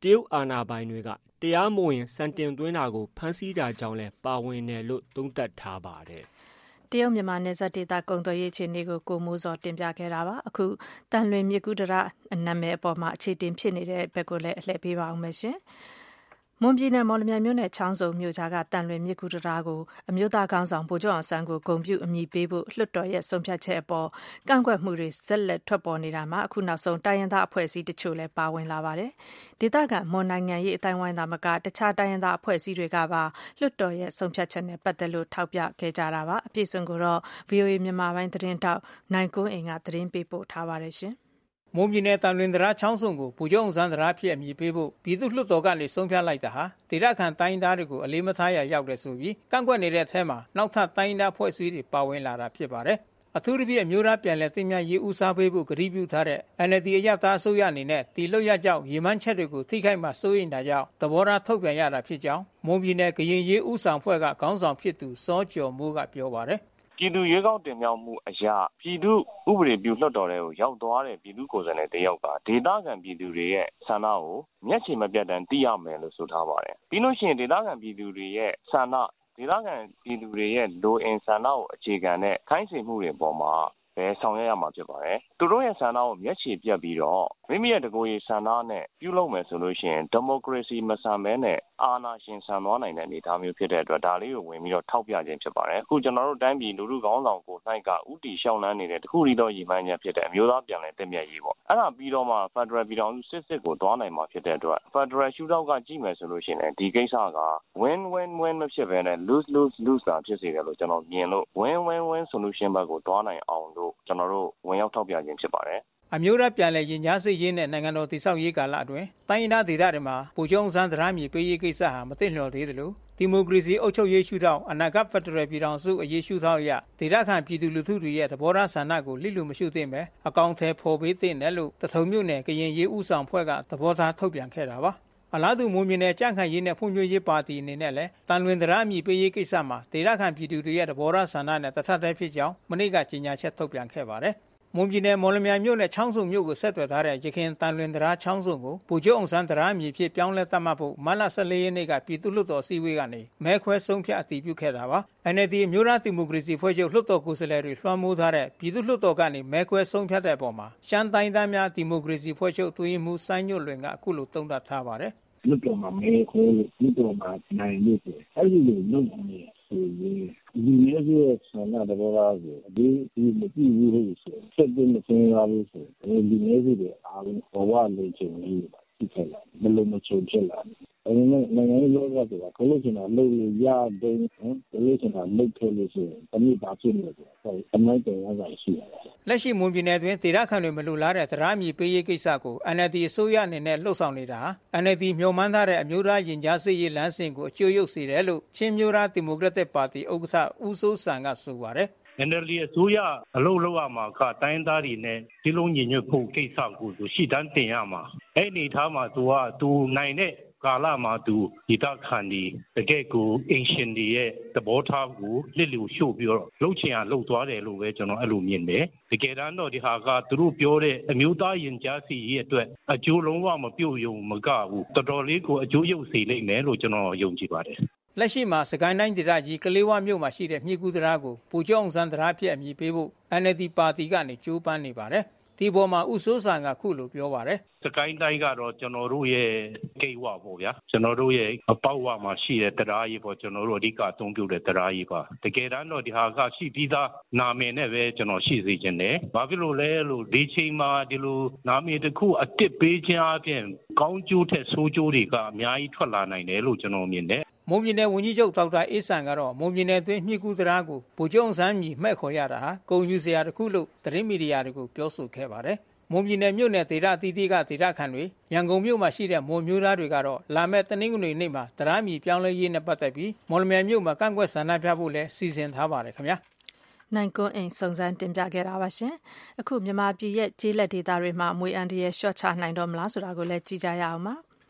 တရုတ်အာဏာပိုင်တွေကတရားမဝင်စံတင်သွင်းတာကိုဖမ်းဆီးတာကြောင့်လည်းပါဝင်တယ်လို့သုံးသပ်ထားပါတယ်။တရုတ်မြန်မာနယ်စပ်ဒေသကုန်သွယ်ရေးအခြေအနေကိုကိုမိုးစောတင်ပြခဲ့တာပါအခုတန်လွင်မြစ်ကူးတရနာမည်အပေါ်မှာအခြေတင်ဖြစ်နေတဲ့ဘက်ကိုလည်းအလှည့်ပေးပါအောင်မယ်ရှင်မွန်ပြည်နယ်မော်လမြိုင်မြို့နယ်ချောင်းစုံမြို့ကြားကတန်လွင်မြစ်ကူးတရကိုအမျိုးသားခေါင်းဆောင်ဗိုလ်ချုပ်အောင်ဆန်းကိုဂုဏ်ပြုအမည်ပေးဖို့လွှတ်တော်ရဲ့ဆုံးဖြတ်ချက်အပေါ်ကန့်ကွက်မှုတွေဆက်လက်ထွက်ပေါ်နေတာမှာအခုနောက်ဆုံးတိုင်းရင်းသားအဖွဲ့အစည်းတချို့လည်းပါဝင်လာပါတယ်ဒေသခံမွန်နိုင်ငံရေးအတိုင်းဝိုင်းသားမကတခြားတိုင်းရင်းသားအဖွဲ့အစည်းတွေကပါလွှတ်တော်ရဲ့ဆုံးဖြတ်ချက်နဲ့ပတ်သက်လို့ထောက်ပြခဲ့ကြတာပါအပြည့်အစုံကိုတော့ VOA မြန်မာပိုင်းသတင်းတောက်နိုင်ကွန်းအိမ်ကသတင်းပေးပို့ထားပါတယ်ရှင်မွန်ပြည်နယ်တန်လွင်တရာချောင်းစုံကိုဗိုလ်ချုပ်အောင်ဆန်းတရာဖြစ်အမည်ပေးဖို့ပြည်သူ့လွှတ်တော်ကနေဆုံးဖြတ်လိုက်တာဟာဒေသခံတိုင်းသားတွေကိုအလေးမထားရရောက်တယ်ဆိုပြီးကန့်ကွက်နေတဲ့အထက်မှာနောက်ထပ်တိုင်းသားဖွဲ့စည်းတွေပါဝင်လာတာဖြစ်ပါတယ်အထူးသဖြင့်အမျိုးသားပြန်လည်သိမ်းမြရေးဦးစားပေးဖို့ကတိပြုထားတဲ့ NLD အရသာအစိုးရအနေနဲ့တီလွတ်ရကြောင်းရေမှန်းချက်တွေကိုထိခိုက်မှစိုးရိမ်တာကြောင့်သဘောထားထုတ်ပြန်ရတာဖြစ်ကြောင်းမွန်ပြည်နယ်ကရင်ရေးဦးဆောင်ဖွဲ့ကခေါင်းဆောင်ဖြစ်သူစောကျော်မိုးကပြောပါတယ်ပြည်သူရွေးကောက်တင်မြှောက်မှုအရာပြည်သူဥပဒေပြုလွှတ်တော်တွေကိုရောက်သွားတဲ့ပြည်သူကိုယ်စားလှယ်တယောက်ကဒေသခံပြည်သူတွေရဲ့ဆန္ဒကိုမျက်ခြေမပြတ်တမ်းသိရမယ်လို့ဆိုထားပါတယ်။ပြီးလို့ရှိရင်ဒေသခံပြည်သူတွေရဲ့ဆန္ဒဒေသခံပြည်သူတွေရဲ့လိုအင်ဆန္ဒကိုအခြေခံတဲ့ခိုင်းစေမှုတွေပေါ်မှာပဲဆောင်ရွက်ရမှာဖြစ်ပါတယ်။သူတို့ရဲ့ဆန္ဒကိုမျက်ခြေပြတ်ပြီးတော့မိမိရဲ့တကိုယ်ရည်ဆန္ဒနဲ့ပြုလုပ်မယ်ဆိုလို့ရှိရင်ဒီမိုကရေစီမဆန်ဘဲနဲ့အာဏာရှင်ဆန်သွားနိုင်တဲ့အနေအထားမျိုးဖြစ်တဲ့အတွက်ဒါလေးကိုဝင်ပြီးတော့ထောက်ပြခြင်းဖြစ်ပါတယ်။အခုကျွန်တော်တို့တိုင်းပြည်လူထုခေါင်းဆောင်ကို၌ကဥတီရှောင်းလန်းနေတဲ့တခုတည်းသောရည်မှန်းချက်ဖြစ်တဲ့အမျိုးသားပြန်လည်တည်မြဲရေးပေါ့။အဲ့ဒါပြီးတော့မှ Federal ပြည်ထောင်စုစစ်ကိုသွားနိုင်မှာဖြစ်တဲ့အတွက် Federal shootout ကကြည့်မယ်ဆိုလို့ရှိရင်ဒီကိစ္စက win win win မဖြစ်ဘဲနဲ့ lose lose lose တာဖြစ်စေတယ်လို့ကျွန်တော်မြင်လို့ win win win solution ဘက်ကိုသွားနိုင်အောင်လို့ကျွန်တော်တို့ဝင်ရောက်ထောက်ပြခြင်းဖြစ်ပါတယ်အမျိုးသားပြန်လည်ရင်ကြားစစ်ရေးနဲ့နိုင်ငံတော်တည်ဆောက်ရေးကာလအတွင်းတိုင်းရင်းသားဒေသတွေမှာဗိုလ်ချုပ်အောင်ဆန်းတရာမြေပေးရေးကိစ္စဟာမသိလျော်သေးသလိုဒီမိုကရေစီအုပ်ချုပ်ရေးရှုထောင့်အနာဂတ်ဖက်ဒရယ်ပြည်ထောင်စုအရေးရှုထောင့်အရဒေသခံပြည်သူလူထုတွေရဲ့သဘောထားဆန္ဒကိုလိလူမရှုသင့်ပဲအကောင့်ထဲပေါ်ပေးသင့်တယ်လို့တထုံမြို့နယ်ကရင်ရေးဦးဆောင်ဖွဲ့ကသဘောထားထုတ်ပြန်ခဲ့တာပါအလားတူမွန်ပြည်နယ်ကြံ့ခိုင်ရေးနဲ့ဖွံ့ဖြိုးရေးပါတီအနေနဲ့လည်းတန်လွင်တရာအမည်ပေးရေးကိစ္စမှာဒေသခံပြည်သူတွေရဲ့သဘောထားဆန္ဒနဲ့တထက်တည်းဖြစ်ကြောင်းမနေ့ကကြေညာချက်ထုတ်ပြန်ခဲ့ပါတယ်မွန်ပြည်နယ်မော်လမြိုင်မြို့နယ်ချောင်းစုံမြို့ကိုဆက်သွယ်ထားတဲ့ရခိုင်တန်လွင်တရာချောင်းစုံကိုဗိုလ်ချုပ်အောင်ဆန်းတရာအမည်ဖြစ်ပြောင်းလဲသတ်မှတ်ဖို့မတ်လ14ရက်နေ့ကပြည်သူ့လွှတ်တော်စည်းဝေးကနေမဲခွဲဆုံးဖြတ်အတည်ပြုခဲ့တာပါ NLD မျိုးသားဒီမိုကရေစီဖွဲ့ချုပ်လွှတ်တော်ကိုယ်စားလှယ်တွေလွှမ်းမိုးထားတဲ့ပြည်သူ့လွှတ်တော်ကနေမဲခွဲဆုံးဖြတ်တဲ့အပေါ်မှာရှမ်းတိုင်းသားများဒီမိုကရေစီဖွဲ့ချုပ်တွင်မှုစိုင်းညွတ်လွင်ကအခုလိုသုံးသပ်ထားပါတယ်လွှတ်တော်မှာမဲခွဲလွှတ်တော်မှာနိုင်လို့အဲ့ဒီလိုလုပ်နေဒီနေ့ရဲ့ဆန္ဒတော်ရာကိုဒီမကြည့်ဘူးလို့ဆိုဆက်ပြီးမစင်ရဘူးဆိုဒီနေ့ရဲ့အားလုံးဘဝလေးချင်းကြီးဖြစ်ခဲ့လာဘယ်လိုမချုံဖြစ်လာအဲ့ဒီနိုင်ငံရေးလောကဆိုတာခလို့ချင်တာလုပ်လို့ရတယ်ခလို့ချင်တာလုပ်ခဲ့လို့ဆိုအမိပါဖြစ်နေတယ်ဟုတ်အမိုက်တယ်ရတာရှိတယ်လက်ရှိမွန်ပြည်နယ်တွင်ဒေသခံတွေမလိုလားတဲ့သရာမြေပေးရေးကိစ္စကို NLD အစိုးရအနေနဲ့လှုပ်ဆောင်နေတာ NLD မျှော်မှန်းထားတဲ့အမျိုးသားရင်ကြားစစ်ရေးလမ်းစဉ်ကိုအကျိုးရုပ်စေတယ်လို့ချင်းမျိုးသားဒီမိုကရက်တစ်ပါတီဥက္ကဋ္ဌဦးစိုးစံကဆိုပါတယ် NLD အစိုးရအလုပ်လုပ်ရမှာကတိုင်းသားတွေနဲ့ဒီလုံးညီညွတ်ဖို့ကိစ္စကိုသူရှိတန်းတင်ရမှာအဲ့ဒီထားမှာသူနိုင်တဲ့ကာလမှာသူဒီတခန်ဒီတကယ့်ကိုအင်ရှင်တွေရဲ့သဘောထားကိုလစ်လျူရှို့ပြီးတော့လှုပ်ချင်အောင်လှုပ်သွားတယ်လို့ပဲကျွန်တော်အဲ့လိုမြင်တယ်တကယ်တမ်းတော့ဒီဟာကသူတို့ပြောတဲ့အမျိုးသားရင်ကြားစီရေးအတွက်အကျိုးလုံးဝမပြုတ်ယုံမကဘူးတော်တော်လေးကိုအကျိုးရုပ်စေလိမ့်မယ်လို့ကျွန်တော်ယုံကြည်ပါတယ်လက်ရှိမှာစကိုင်းတိုင်းဒေသကြီးကလေးဝမြို့မှာရှိတဲ့မြစ်ကူးတရာကိုဗိုလ်ချုပ်အောင်ဆန်းတရာဖြစ်အမည်ပေးဖို့ NLD ပါတီကနေကြိုးပမ်းနေပါတယ်ဒီပေါ်မှာဦးစိုးစံကခုလိုပြောပါတယ်စကိုင်းတိုင်းကတော့ကျွန်တော်တို့ရဲ့ကိဝပေါ့ဗျာကျွန်တော်တို့ရဲ့အပေါက်ဝမှာရှိတဲ့တရားရေးပေါ့ကျွန်တော်တို့အဓိကအသုံးပြုတဲ့တရားရေးပါတကယ်တမ်းတော့ဒီဟာကရှိပြီးသားနာမည်နဲ့ပဲကျွန်တော်ရှိစေခြင်းတယ်ဘာဖြစ်လို့လဲလို့ဒီချိန်မှာဒီလိုနာမည်တစ်ခုအတစ်ပေးခြင်းအပြင်ကောင်းကျိုးထက်ဆိုးကျိုးတွေကအများကြီးထွက်လာနိုင်တယ်လို့ကျွန်တော်မြင်တယ်မွန်ပြည်နယ်ဝန်ကြီးချုပ်ဒေါက်တာအေးဆန်ကတော့မွန်ပြည်နယ်တွင်းမြစ်ကူးတရာကိုဗိုလ်ချုပ်အောင်ဆန်းမြည်မှဲ့ခေါ်ရတာဟာဂုဏ်ယူစရာတစ်ခုလို့သတင်းမီဒီယာတွေကိုပြောဆိုခဲ့ပါတယ်မွန်ပြည်နယ်မြို့နယ်ဒေသအသီးသီးကဒေသခံတွေရန်ကုန်မြို့မှာရှိတဲ့မွန်မျိုးသားတွေကတော့လာမယ့်တနင်္ဂနွေနေ့မှာတရာမြေပြောင်းလဲရေးနဲ့ပတ်သက်ပြီးမော်လမြိုင်မြို့မှာကန့်ကွက်ဆန္ဒပြဖို့လည်းစီစဉ်ထားပါတယ်ခင်ဗျာနိုင်ကွန်းအိမ်စုံစမ်းတင်ပြခဲ့တာပါရှင်အခုမြန်မာပြည်ရဲ့ကျေးလက်ဒေသတွေမှာမွေအန်ဒီရဲ့ရှော့ချနိုင်တော့မလားဆိုတာကိုလည်းကြည့်ကြရအောင်ပါ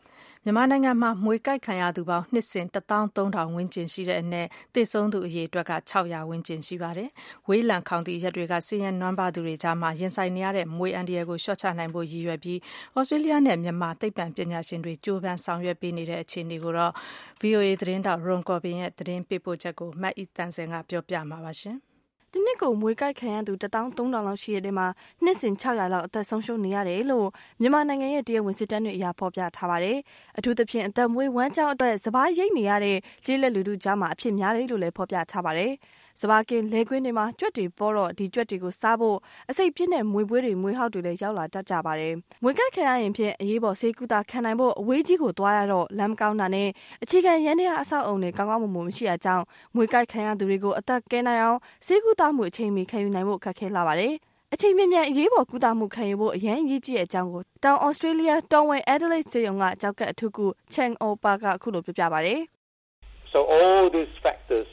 မြန်မာနိုင်ငံမှာမွေးကိုက်ခံရသူပေါင်းနှစ်စဉ် 13000 ဝန်းကျင်ရှိတဲ့အနက်သေဆုံးသူအရေအတွက်က600 ဝန်းကျင်ရှိပါတယ်။ဝေးလံခေါင်သည့်ရက်တွေကဆင်းရဲနွမ်းပါးသူတွေကြားမှာရင်ဆိုင်နေရတဲ့မွေအန္တရာယ်ကိုလျှော့ချနိုင်ဖို့ရည်ရွယ်ပြီးဩစတြေးလျနဲ့မြန်မာသိပ္ပံပညာရှင်တွေကြိုးပမ်းဆောင်ရွက်ပေးနေတဲ့အခြေအနေကိုတော့ VOA သတင်းတောက် Ron Corbin ရဲ့သတင်းပေးပို့ချက်ကိုမတ်အီတန်စင်ကပြောပြမှာပါရှင်။ဒီနှစ်ကိုမွေးကိုက်ခံရသူ13000လောက်ရှိတဲ့မှာနှစ်စဉ်600လောက်အသက်ဆုံးရှုံးနေရတယ်လို့မြန်မာနိုင်ငံရဲ့တရားဝင်စစ်တမ်းတွေအရဖော်ပြထားပါတယ်။အထူးသဖြင့်အသက်မွေးဝမ်းကြောင်းအတွက်စဘာရိတ်နေရတဲ့ကျေးလက်လူထုကြားမှာအဖြစ်များတယ်လို့လည်းဖော်ပြထားပါတယ်။စဘာကင်းလဲကွင်းတွေမှာကြွက်တွေပေါ်တော့ဒီကြွက်တွေကိုစားဖို့အစိတ်ပြင်းတဲ့မွေပွေးတွေမွေဟောက်တွေလည်းရောက်လာတတ်ကြပါတယ်။မွေကိုက်ခံရရင်ဖြင့်အရေးပေါ်ဆေးကုသခံနိုင်ဖို့အဝေးကြီးကိုသွားရတော့လမ်းမကောင်းတာနဲ့အခြေခံရန်တရားအဆောက်အုံတွေကောင်းကောင်းမွန်မွန်မရှိတဲ့အကြောင်းမွေကိုက်ခံရသူတွေကိုအသက်ကဲနိုင်အောင်ဆေးကုသမှုအချိန်မီခံယူနိုင်ဖို့ခက်ခဲလာပါတယ်။အချိန်မြင့်မြတ်အရေးပေါ်ကုသမှုခံယူဖို့အရန်ရေးကြည့်တဲ့အကြောင်းကိုတောင်ဩစတြေးလျတော်ဝင် Adelaide စေယုံကကြောက်ကအထူးကု Chang Opa ကအခုလိုပြောပြပါတယ်။ So all these factors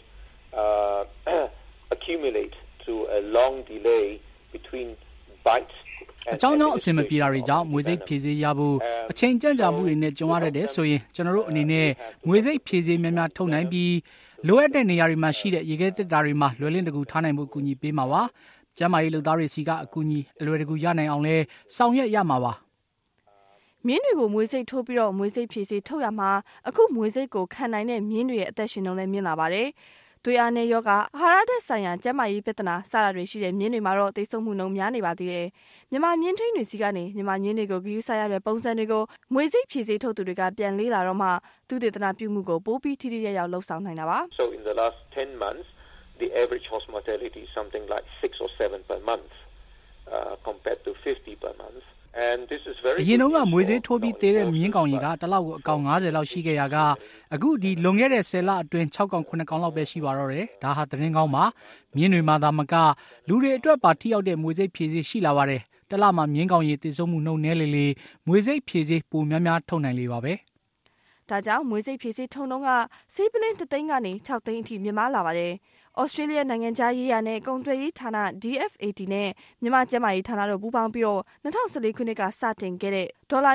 accumulate to a long delay between bites အကြောင်းကြောင့်အဆင်မပြေတာတွေကြောင့်မွေစိတ်ဖြည့်ဆေးရဖို့အချိန်ကြန့်ကြာမှုတွေနဲ့ကြုံရတဲ့ဆိုရင်ကျွန်တော်တို့အနေနဲ့မွေစိတ်ဖြည့်ဆေးများများထုတ်နိုင်ပြီးလိုအပ်တဲ့နေရာတွေမှာရှိတဲ့ရေခဲသစ်တာတွေမှာလွယ်လင့်တကူထားနိုင်ဖို့အကူအညီပေးမှာပါ။ကျန်းမာရေးလုပ်သားတွေစီကအကူအညီအလွယ်တကူရနိုင်အောင်လဲဆောင်ရွက်ရမှာပါ။မြင်းတွေကိုမွေစိတ်ထိုးပြီးတော့မွေစိတ်ဖြည့်ဆေးထုတ်ရမှာအခုမွေစိတ်ကိုခံနိုင်တဲ့မြင်းတွေရဲ့အသက်ရှင်နှုန်းလည်းမြင့်လာပါတယ်။သွေးအားနဲ့ယောဂအာဟာရဓာတ်ဆိုင်ရာကျန်းမာရေးပြဿနာစတာတွေရှိတဲ့မြင်းတွေမှာတော့သိဆုံးမှုနှုန်းများနေပါသေးတယ်။မြန်မာမြင်းထိန်းတွေစီကနေမြန်မာမြင်းတွေကိုဂရုစိုက်ရတဲ့ပုံစံတွေကိုမွေစိတ်ဖြည့်ဆေးထုတ်သူတွေကပြန်လေးလာတော့မှသူတေသနာပြုမှုကိုပိုပြီးထိထိရောက်ရောက်လှုပ်ဆောင်နိုင်တာပါ။ So in the last 10 months the average horse mortality is something like 6 or 7 per month compared to 50 per month. အရင်တော့မွေးစေးထိုးပြီးသေးတဲ့မြင်းကောင်ကြီးကတလောက်ကိုအကောင်90လောက်ရှိခဲ့ရကအခုဒီလွန်ခဲ့တဲ့10လအတွင်း6ကောင်9ကောင်လောက်ပဲရှိပါတော့တယ်ဒါဟာသတင်းကောင်းပါမြင်းတွေမှာသာမကလူတွေအတွက်ပါထိရောက်တဲ့မွေးစေးဖြည့်စေးရှိလာပါတယ်တလမှာမြင်းကောင်ကြီးတည်ဆုံမှုနှုန်းနည်းလေမွေးစေးဖြည့်စေးပိုများများထုတ်နိုင်လေပါပဲဒါကြောင့်မွေးစိတ်ဖြည့်ဆေးထုံနှုန်းကဆေးပလင်း3သိန်းကနေ6သိန်းအထိမြင့်မားလာပါတယ်။ဩစတြေးလျနိုင်ငံခြားရေးရာနဲ့ကုန်သွယ်ရေးဌာန DFAT နဲ့မြန်မာကျန်းမာရေးဌာနတို့ပူးပေါင်းပြီးတော့2014ခုနှစ်ကစတင်ခဲ့တဲ့ဒေါ်လာ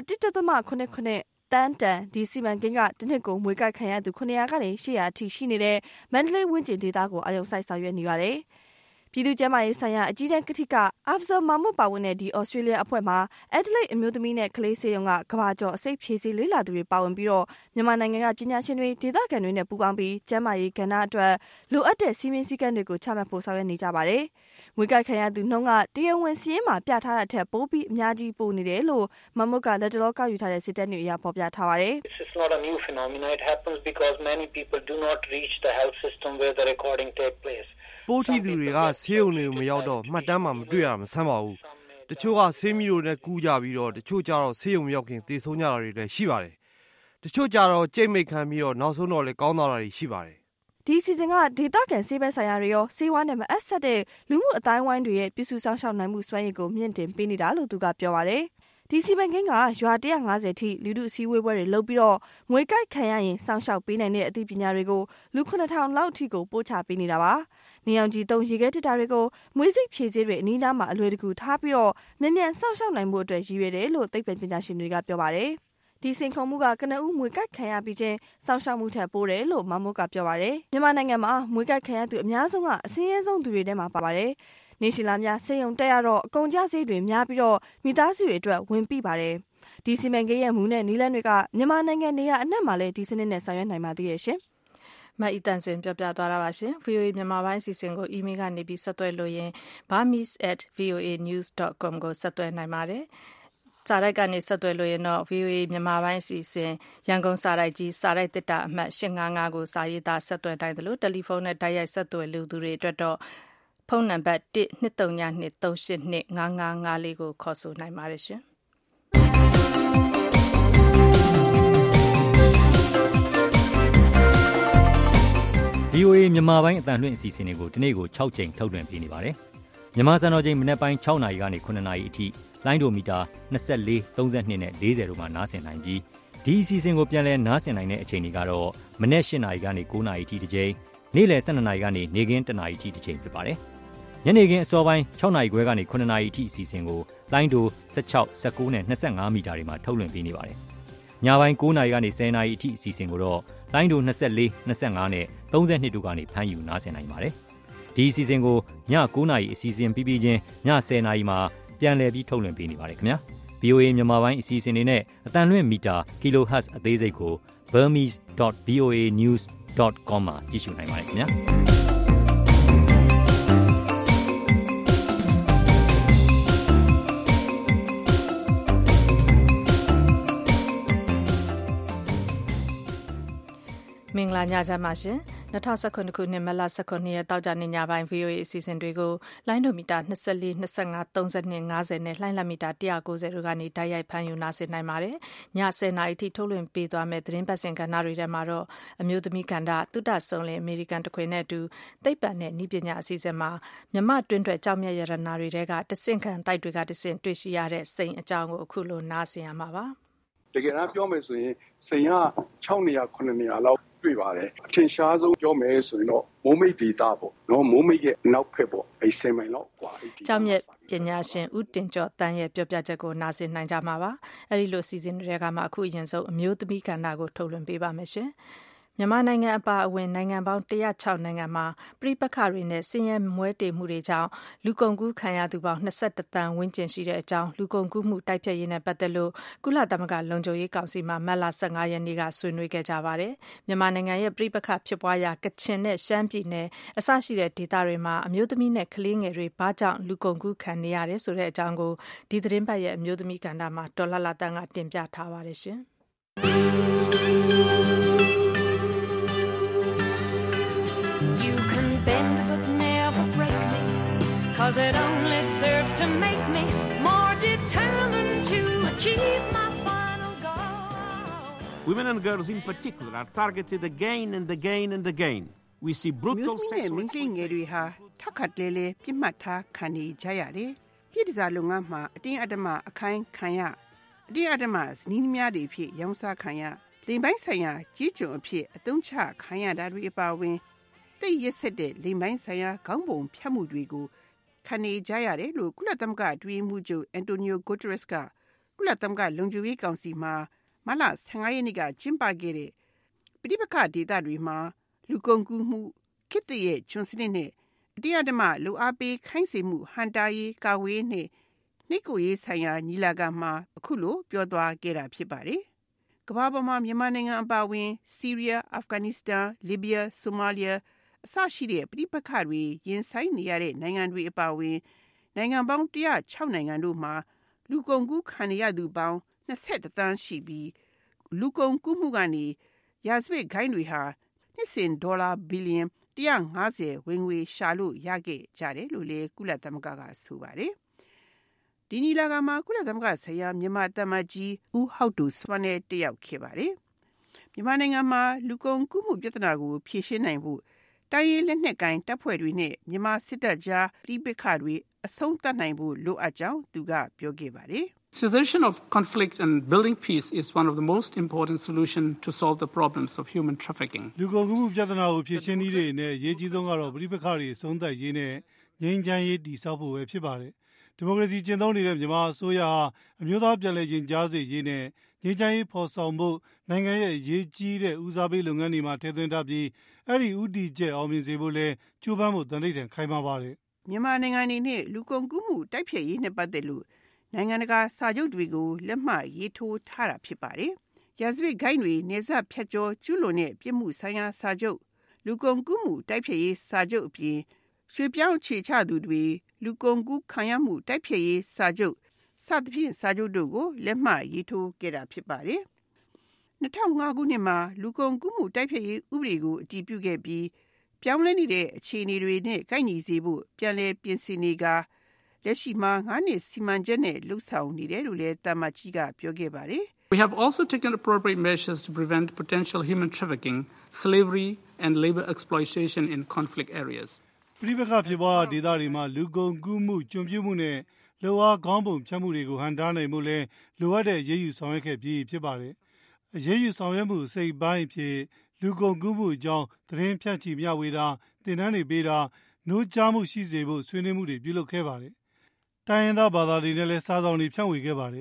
1.89 တန်ဒီစီမံကိန်းကတနစ်ကိုမွေးကိုက်ခံရသူ900ကနေ800အထိရှိနေတဲ့မန္တလေးဝန်းကျင်ဒေသကိုအယုံဆိုင်ဆောင်ရွက်နေပါတယ်။ပြည်သူ့ကျန်းမာရေးဆိုင်ရာအကြီးတန်းကတိကအာဖဇာမာမွတ်ပါဝင်တဲ့ဒီဩစတြေးလျအဖွဲ့မှာအက်ဒလိတ်အမျိုးသမီးနဲ့ကလေးစေယုံကကဘာကျော်အစိတ်ဖြည့်ဆေးလေးလာသူတွေပါဝင်ပြီးတော့မြန်မာနိုင်ငံကပညာရှင်တွေဒေသခံတွေနဲ့ပူးပေါင်းပြီးကျန်းမာရေးကဏ္ဍအတွက်လိုအပ်တဲ့စီမင်းစည်းကမ်းတွေကိုချမှတ်ဖို့ဆောင်ရွက်နေကြပါတယ်။မွေးကိုက်ခံရသူနှုန်းကတရားဝင်စီးရင်မှာပြထားတဲ့အထက်ပိုပြီးအများကြီးပိုနေတယ်လို့မမွတ်ကလက်တလောကောက်ယူထားတဲ့စစ်တမ်းတွေအရဖော်ပြထားပါတယ်။ This is not a new phenomenon. It happens because many people do not reach the health system where the recording take place. ပိုးထီသူတွေကဆေးရုံတွေကိုမရောက်တော့မှတ်တမ်းမှမတွေ့ရမှာစမ်းပါဘူးတချို့ကဆေးမီတို့နဲ့ကူးကြပြီးတော့တချို့ကြတော့ဆေးရုံမရောက်ခင်သေဆုံးကြတာတွေလည်းရှိပါတယ်တချို့ကြတော့ကြိတ်မိတ်ခံပြီးတော့နောက်ဆုံးတော့လည်းကောင်းသွားတာတွေရှိပါတယ်ဒီစီစဉ်ကဒေတာကန်ဆေးဘက်ဆိုင်ရာတွေရောဆေးဝါးနဲ့မအပ်ဆက်တဲ့လူမှုအတိုင်းဝိုင်းတွေရဲ့ပြည်စုဆောင်ရှောက်နိုင်မှုစွမ်းရည်ကိုမြင့်တင်ပေးနေတာလို့သူကပြောပါတယ်ဒီစီမံကိန်းကရွာ150ထိလူထုအစည်းအဝေးပွဲတွေလုပ်ပြီးတော့မွေးကိုက်ခံရရင်စောင့်ရှောက်ပေးနိုင်တဲ့အသိပညာတွေကိုလူ9000လောက်ထိကိုပို့ချပေးနေတာပါနေအောင်ကြီး3ရေခဲတစ်တာတွေကိုမွေးစိတ်ဖြည့်ဆေးတွေအနီးနားမှာအလွယ်တကူထားပြီးတော့မြန်စောင့်ရှောက်နိုင်မှုအတွက်ရည်ရွယ်တယ်လို့သိပ္ပံပညာရှင်တွေကပြောပါတယ်ဒီစင်ခုံမှုကကနဦးမွေးကိုက်ခံရပြီးချင်းစောင့်ရှောက်မှုထက်ပိုတယ်လို့မမုတ်ကပြောပါတယ်မြန်မာနိုင်ငံမှာမွေးကိုက်ခံရသူအများဆုံးကအစင်းရဲဆုံးသူတွေထဲမှာပါပါတယ်နေရှိလာများစေယုံတက်ရတော့အကုန်ကြဈေးတွေများပြီးတော့မိသားစုတွေအတွက်ဝင်ပြပါတယ်ဒီစီမံကိန်းရဲ့မူနဲ့နီလန်းတွေကမြန်မာနိုင်ငံနေရာအနှံ့မှာလည်းဒီစနစ်နဲ့ဆောင်ရွက်နိုင်ပါသေးရဲ့ရှင်မအီတန်စင်ပြောပြသွားတာပါရှင် VOA မြန်မာပိုင်းအစီအစဉ်ကိုအီးမေးလ်ကနေပြီးဆက်သွယ်လို့ရင် burmese@voanews.com ကိုဆက်သွယ်နိုင်ပါတယ်စာရိုက်ကနေဆက်သွယ်လို့ရင်တော့ VOA မြန်မာပိုင်းအစီအစဉ်ရန်ကုန်စာရိုက်ကြီးစာရိုက်တစ်တာအမှတ်855ကိုစာရေးသားဆက်သွယ်နိုင်တယ်လို့တယ်လီဖုန်းနဲ့တိုက်ရိုက်ဆက်သွယ်လူသူတွေအတွက်တော့ဖုန်းနံပါတ် 12323825554 ကိုခေါ်ဆိုနိုင်ပါတယ်ရှင်။ VOA မြန်မာပိုင်းအသံလွှင့်အစီအစဉ်တွေကိုဒီနေ့ကို6ကြိမ်ထုတ်လွှင့်ပေးနေပါတယ်။မြန်မာစံတော်ချိန်မနေ့ပိုင်း6နာရီကနေ9နာရီအထိလိုင်းဒိုမီတာ24 32နဲ့40တို့မှာနားဆင်နိုင်ပြီးဒီအစီအစဉ်ကိုပြန်လည်နားဆင်နိုင်တဲ့အချိန်တွေကတော့မနေ့8နာရီကနေ9နာရီအထိတစ်ကြိမ်နေ့လယ်12နာရီကနေနေ့ခင်း1နာရီအထိတစ်ကြိမ်ဖြစ်ပါတယ်။ညနေခင်းအစောပိုင်း6နာရီခွဲကနေ9နာရီအထိအစီအစဉ်ကိုလိုင်းဒို16 19နဲ့25မီတာတွေမှာထုတ်လွှင့်ပေးနေပါတယ်။ညပိုင်း9နာရီကနေ10နာရီအထိအစီအစဉ်ကိုတော့လိုင်းဒို24 25နဲ့32တို့ကနေဖမ်းယူနားဆင်နိုင်ပါတယ်ဒီအစီအစဉ်ကိုည9နာရီအစီအစဉ်ပြီးချင်းည10နာရီမှာပြန်လည်ပြီးထုတ်လွှင့်ပေးနေပါတယ်ခင်ဗျာ VOA မြန်မာပိုင်းအစီအစဉ်တွေနဲ့အတန်လွင့်မီတာ kilohertz အသေးစိတ်ကို burmese.voanews.com မှာကြည့်ရှုနိုင်ပါတယ်ခင်ဗျာမင်္ဂလာညချမ်းပါရှင်2019ခုနှစ်မတ်လ19ရက်တောက်ကြနေညပိုင်း VOA အစီအစဉ်တွေကိုလိုင်းဒိုမီတာ24 25 32 50နဲ့လိုင်းလက်မီတာ190တို့ကနေတိုက်ရိုက်ဖမ်းယူနားဆင်နိုင်ပါတယ်ည10:00နာရီထိထုတ်လွှင့်ပေးသွားမယ့်သတင်းပတ်စင်ကဏ္ဍတွေထဲမှာတော့အမျိုးသမီးကဏ္ဍသုတဆုံလင်အမေရိကန်တခွင်နဲ့အတူသိပ္ပံနဲ့နည်းပညာအစီအစဉ်မှာမြမတွင်းထွက်ကြောက်မြတ်ရတနာတွေထဲကတဆင့်ခံတိုက်တွေကတဆင့်တွေ့ရှိရတဲ့စိန်အကြောင်းကိုအခုလိုနားဆင်ရမှာပါတကယ်တော့ပြောမယ်ဆိုရင်စိန်က6နေရာ9နေရာလောက်တွေ့ပါတယ်အထင်ရှားဆုံးပြောမယ်ဆိုရင်တော့မိုးမိတ်ဒေတာပေါ့နော်မိုးမိတ်ရဲ့နောက်ဖက်ပေါ့အဲ10မိုင်လောက်กว่าအဲ့ဒီကြောင့်မြတ်ပညာရှင်ဦးတင်ကျော်တန်းရဲ့ပြောပြချက်ကိုနားဆင်နိုင်ကြမှာပါအဲ့ဒီလိုစီစဉ်တွေကမှအခုအရင်ဆုံးအမျိုးသမီးကဏ္ဍကိုထုတ်လွှင့်ပေးပါမယ်ရှင်မြန်မာနိုင်ငံအပါအဝင်နိုင်ငံပေါင်း106နိုင်ငံမှာပြည်ပခါတွေနဲ့ဆင်းရဲမွဲတေမှုတွေကြောင့်လူကုန်ကူးခံရသူပေါင်း21တန်းဝန်းကျင်ရှိတဲ့အကြောင်းလူကုန်ကူးမှုတိုက်ဖျက်ရေးနဲ့ပတ်သက်လို့ကုလသမဂ္ဂလုံခြုံရေးကောင်စီမှမတ်လ15ရက်နေ့ကဆွေးနွေးခဲ့ကြပါတယ်။မြန်မာနိုင်ငံရဲ့ပြည်ပခါဖြစ်ပွားရာကချင်နဲ့ရှမ်းပြည်နယ်အစရှိတဲ့ဒေသတွေမှာအမျိုးသမီးနဲ့ကလေးငယ်တွေဘာကြောင့်လူကုန်ကူးခံနေရတယ်ဆိုတဲ့အကြောင်းကိုဒီသတင်းပတ်ရဲ့အမျိုးသမီးကဏ္ဍမှာဒေါ်လာတန်းကတင်ပြထားပါတယ်ရှင်။ Cause it only serves to make me more determined to achieve my final goal. Women and girls in particular are targeted again and again and again. We see brutal sexual exploitation. ငယ်တွေဟာထက်ခတ်လဲလဲပြစ်မှတ်ထားခံနေကြရတယ်။ပြည်စားလုံငန်းမှာအတင်းအဓမ္မအခိုင်းခံရအတင်းအဓမ္မစနီးများတွေဖြစ်ရောင်းစားခံရလိမ်ပိုင်းဆိုင်ရာကြီးကျုံအဖြစ်အသုံးချခံရတာတွေအပါအဝင်တိတ်ရက်ဆက်တဲ့လိမ်ပိုင်းဆိုင်ရာခေါင်းပုံဖြတ်မှုတွေကိုခံနေကြရတယ်လို့ကုလသမဂ္ဂအတွင်းမှုချုပ်အန်တိုနီယိုဂိုတရက်စ်ကကုလသမဂ္ဂလုံခြုံရေးကောင်စီမှာမလ15ရက်နေ့ကကျင်းပခဲ့တဲ့ပြည်ပခဒေသတွေမှာလူကုန်ကူးမှုခေတ္တရဲ့ကျွန်းစနစ်နဲ့အတရားဓမ္မလူအားပေးခိုင်းစေမှုဟန်တာရေးကာဝေးနဲ့နှိတ်ကိုရေးဆိုင်ရာညီလာခံမှာအခုလိုပြောသွားခဲ့တာဖြစ်ပါတယ်။ကမ္ဘာပေါ်မှာမြန်မာနိုင်ငံအပါအဝင်ဆီးရီးယားအာဖဂန်နစ္စတန်လီဘီယာဆိုမာလီယာအစရှိတဲ့ပြည်ပခါတွေရင်ဆိုင်နေရတဲ့နိုင်ငံတွေအပါအဝင်နိုင်ငံပေါင်း106နိုင်ငံတို့မှာလူကုန်ကူးခံရသူပေါင်း21တန်းရှိပြီးလူကုန်ကူးမှုကနေရာဇဝတ်ဂိုဏ်းတွေဟာနှစ်စဉ်ဒေါ်လာဘီလီယံ150ဝင်ငွေရှာလို့ရခဲ့ကြတယ်လို့လည်းကုလသမဂ္ဂကဆိုပါတယ်။ဒီနီလာကမှာကုလသမဂ္ဂဆိုင်ရာမြန်မာတမန်ကြီးဦးဟောက်တူစွမ်းနဲ့တက်ရောက်ခဲ့ပါတယ်။မြန်မာနိုင်ငံမှာလူကုန်ကူးမှုပြဿနာကိုဖြေရှင်းနိုင်ဖို့တိုင်းရင်းလက်နက်ကိုင်တပ်ဖွဲ့တွေနဲ့မြန်မာစစ်တပ်ကြားပြည်ပခါတွေအဆုံးသတ်နိုင်ဖို့လိုအပ်ကြောင်းသူကပြောခဲ့ပါတယ်။ Cessation of conflict and building peace is one of the most important solutions to solve the problems of human trafficking. လူကုန်ကူးမှုပြဿနာကိုဖြေရှင်းနည်းတွေနဲ့အရေးကြီးဆုံးကတော့ပြည်ပခါတွေအဆုံးသတ်ရေးနဲ့ငြိမ်းချမ်းရေးတည်ဆောက်ဖို့ပဲဖြစ်ပါတယ်။ဒီမိုကရေစီကျင့်သုံးနေတဲ့မြန်မာအစိုးရဟာအမျိုးသားပြည်လဲရင်ကြားစေရေးနဲ့ငြိမ်းချမ်းရေးဖော်ဆောင်ဖို့နိုင်ငံရဲ့အရေးကြီးတဲ့ဦးစားပေးလုပ်ငန်းတွေမှာထည့်သွင်းထားပြီးအဲ့ဒီဦးတည်ချက်အောင်မြင်စေဖို့လဲကြိုးပမ်းဖို့တန်ဋိဌာန်ခိုင်မာပါတယ်။မြန်မာနိုင်ငံအနေနဲ့လူကုန်ကူးမှုတိုက်ဖျက်ရေးနဲ့ပတ်သက်လို့နိုင်ငံတကာစာချုပ်တွေကိုလက်မှတ်ရေးထိုးထားတာဖြစ်ပါတယ်။ရာဇဝတ်ဂိုဏ်းတွေနေဆက်ဖြတ်ကျော်ကျူးလွန်တဲ့ပြစ်မှုဆိုင်ရာစာချုပ်လူကုန်ကူးမှုတိုက်ဖျက်ရေးစာချုပ်အပြင်ရွှေပြောင်းခြေချသူတွေလူကုန်ကူးခံရမှုတိုက်ဖျက်ရေးစာချုပ်စသဖြင့်စာချုပ်တို့ကိုလက်မှတ်ရေးထိုးခဲ့တာဖြစ်ပါတယ်။2005ခုနှစ်မှာလူကုန်ကူးမှုတိုက်ဖျက်ရေးဥပဒေကိုအတည်ပြုခဲ့ပြီးပြောင်းလဲနေတဲ့အခြေအနေတွေနဲ့ကိုက်ညီစေဖို့ပြန်လည်ပြင်ဆင်နေကလက်ရှိမှာ9နှစ်စီမံချက်နဲ့လှုပ်ဆောင်နေတယ်လို့လည်းတမန်ကြီးကပြောခဲ့ပါတယ်။ We have also taken appropriate measures to prevent potential human trafficking, slavery and labor exploitation in conflict areas. ပြည်ပခါဖြစ်ပွားဒေသတွေမှာလူကုန်ကူးမှုကျွံပြမှုနဲ့လောအားခေါင်းပုံဖြတ်မှုတွေကိုဟန်တားနိုင်မှုလဲလိုအပ်တဲ့ရေးယူဆောင်ရွက်ခဲ့ပြီးဖြစ်ပါတယ်။အရေးယူဆောင်ရွက်မှုစိတ်ပိုင်းဖြစ်လူကုန်ကူးမှုအကြောင်းသတင်းဖြန့်ချီမျှဝေတာတင်နန်းတွေပေးတာနှိုးကြားမှုရှိစေဖို့ဆွေးနွေးမှုတွေပြုလုပ်ခဲ့ပါတယ်။တိုင်းရင်းသားဘာသာတွေနဲ့လည်းစာဆောင်တွေဖြန့်ဝေခဲ့ပါတယ်။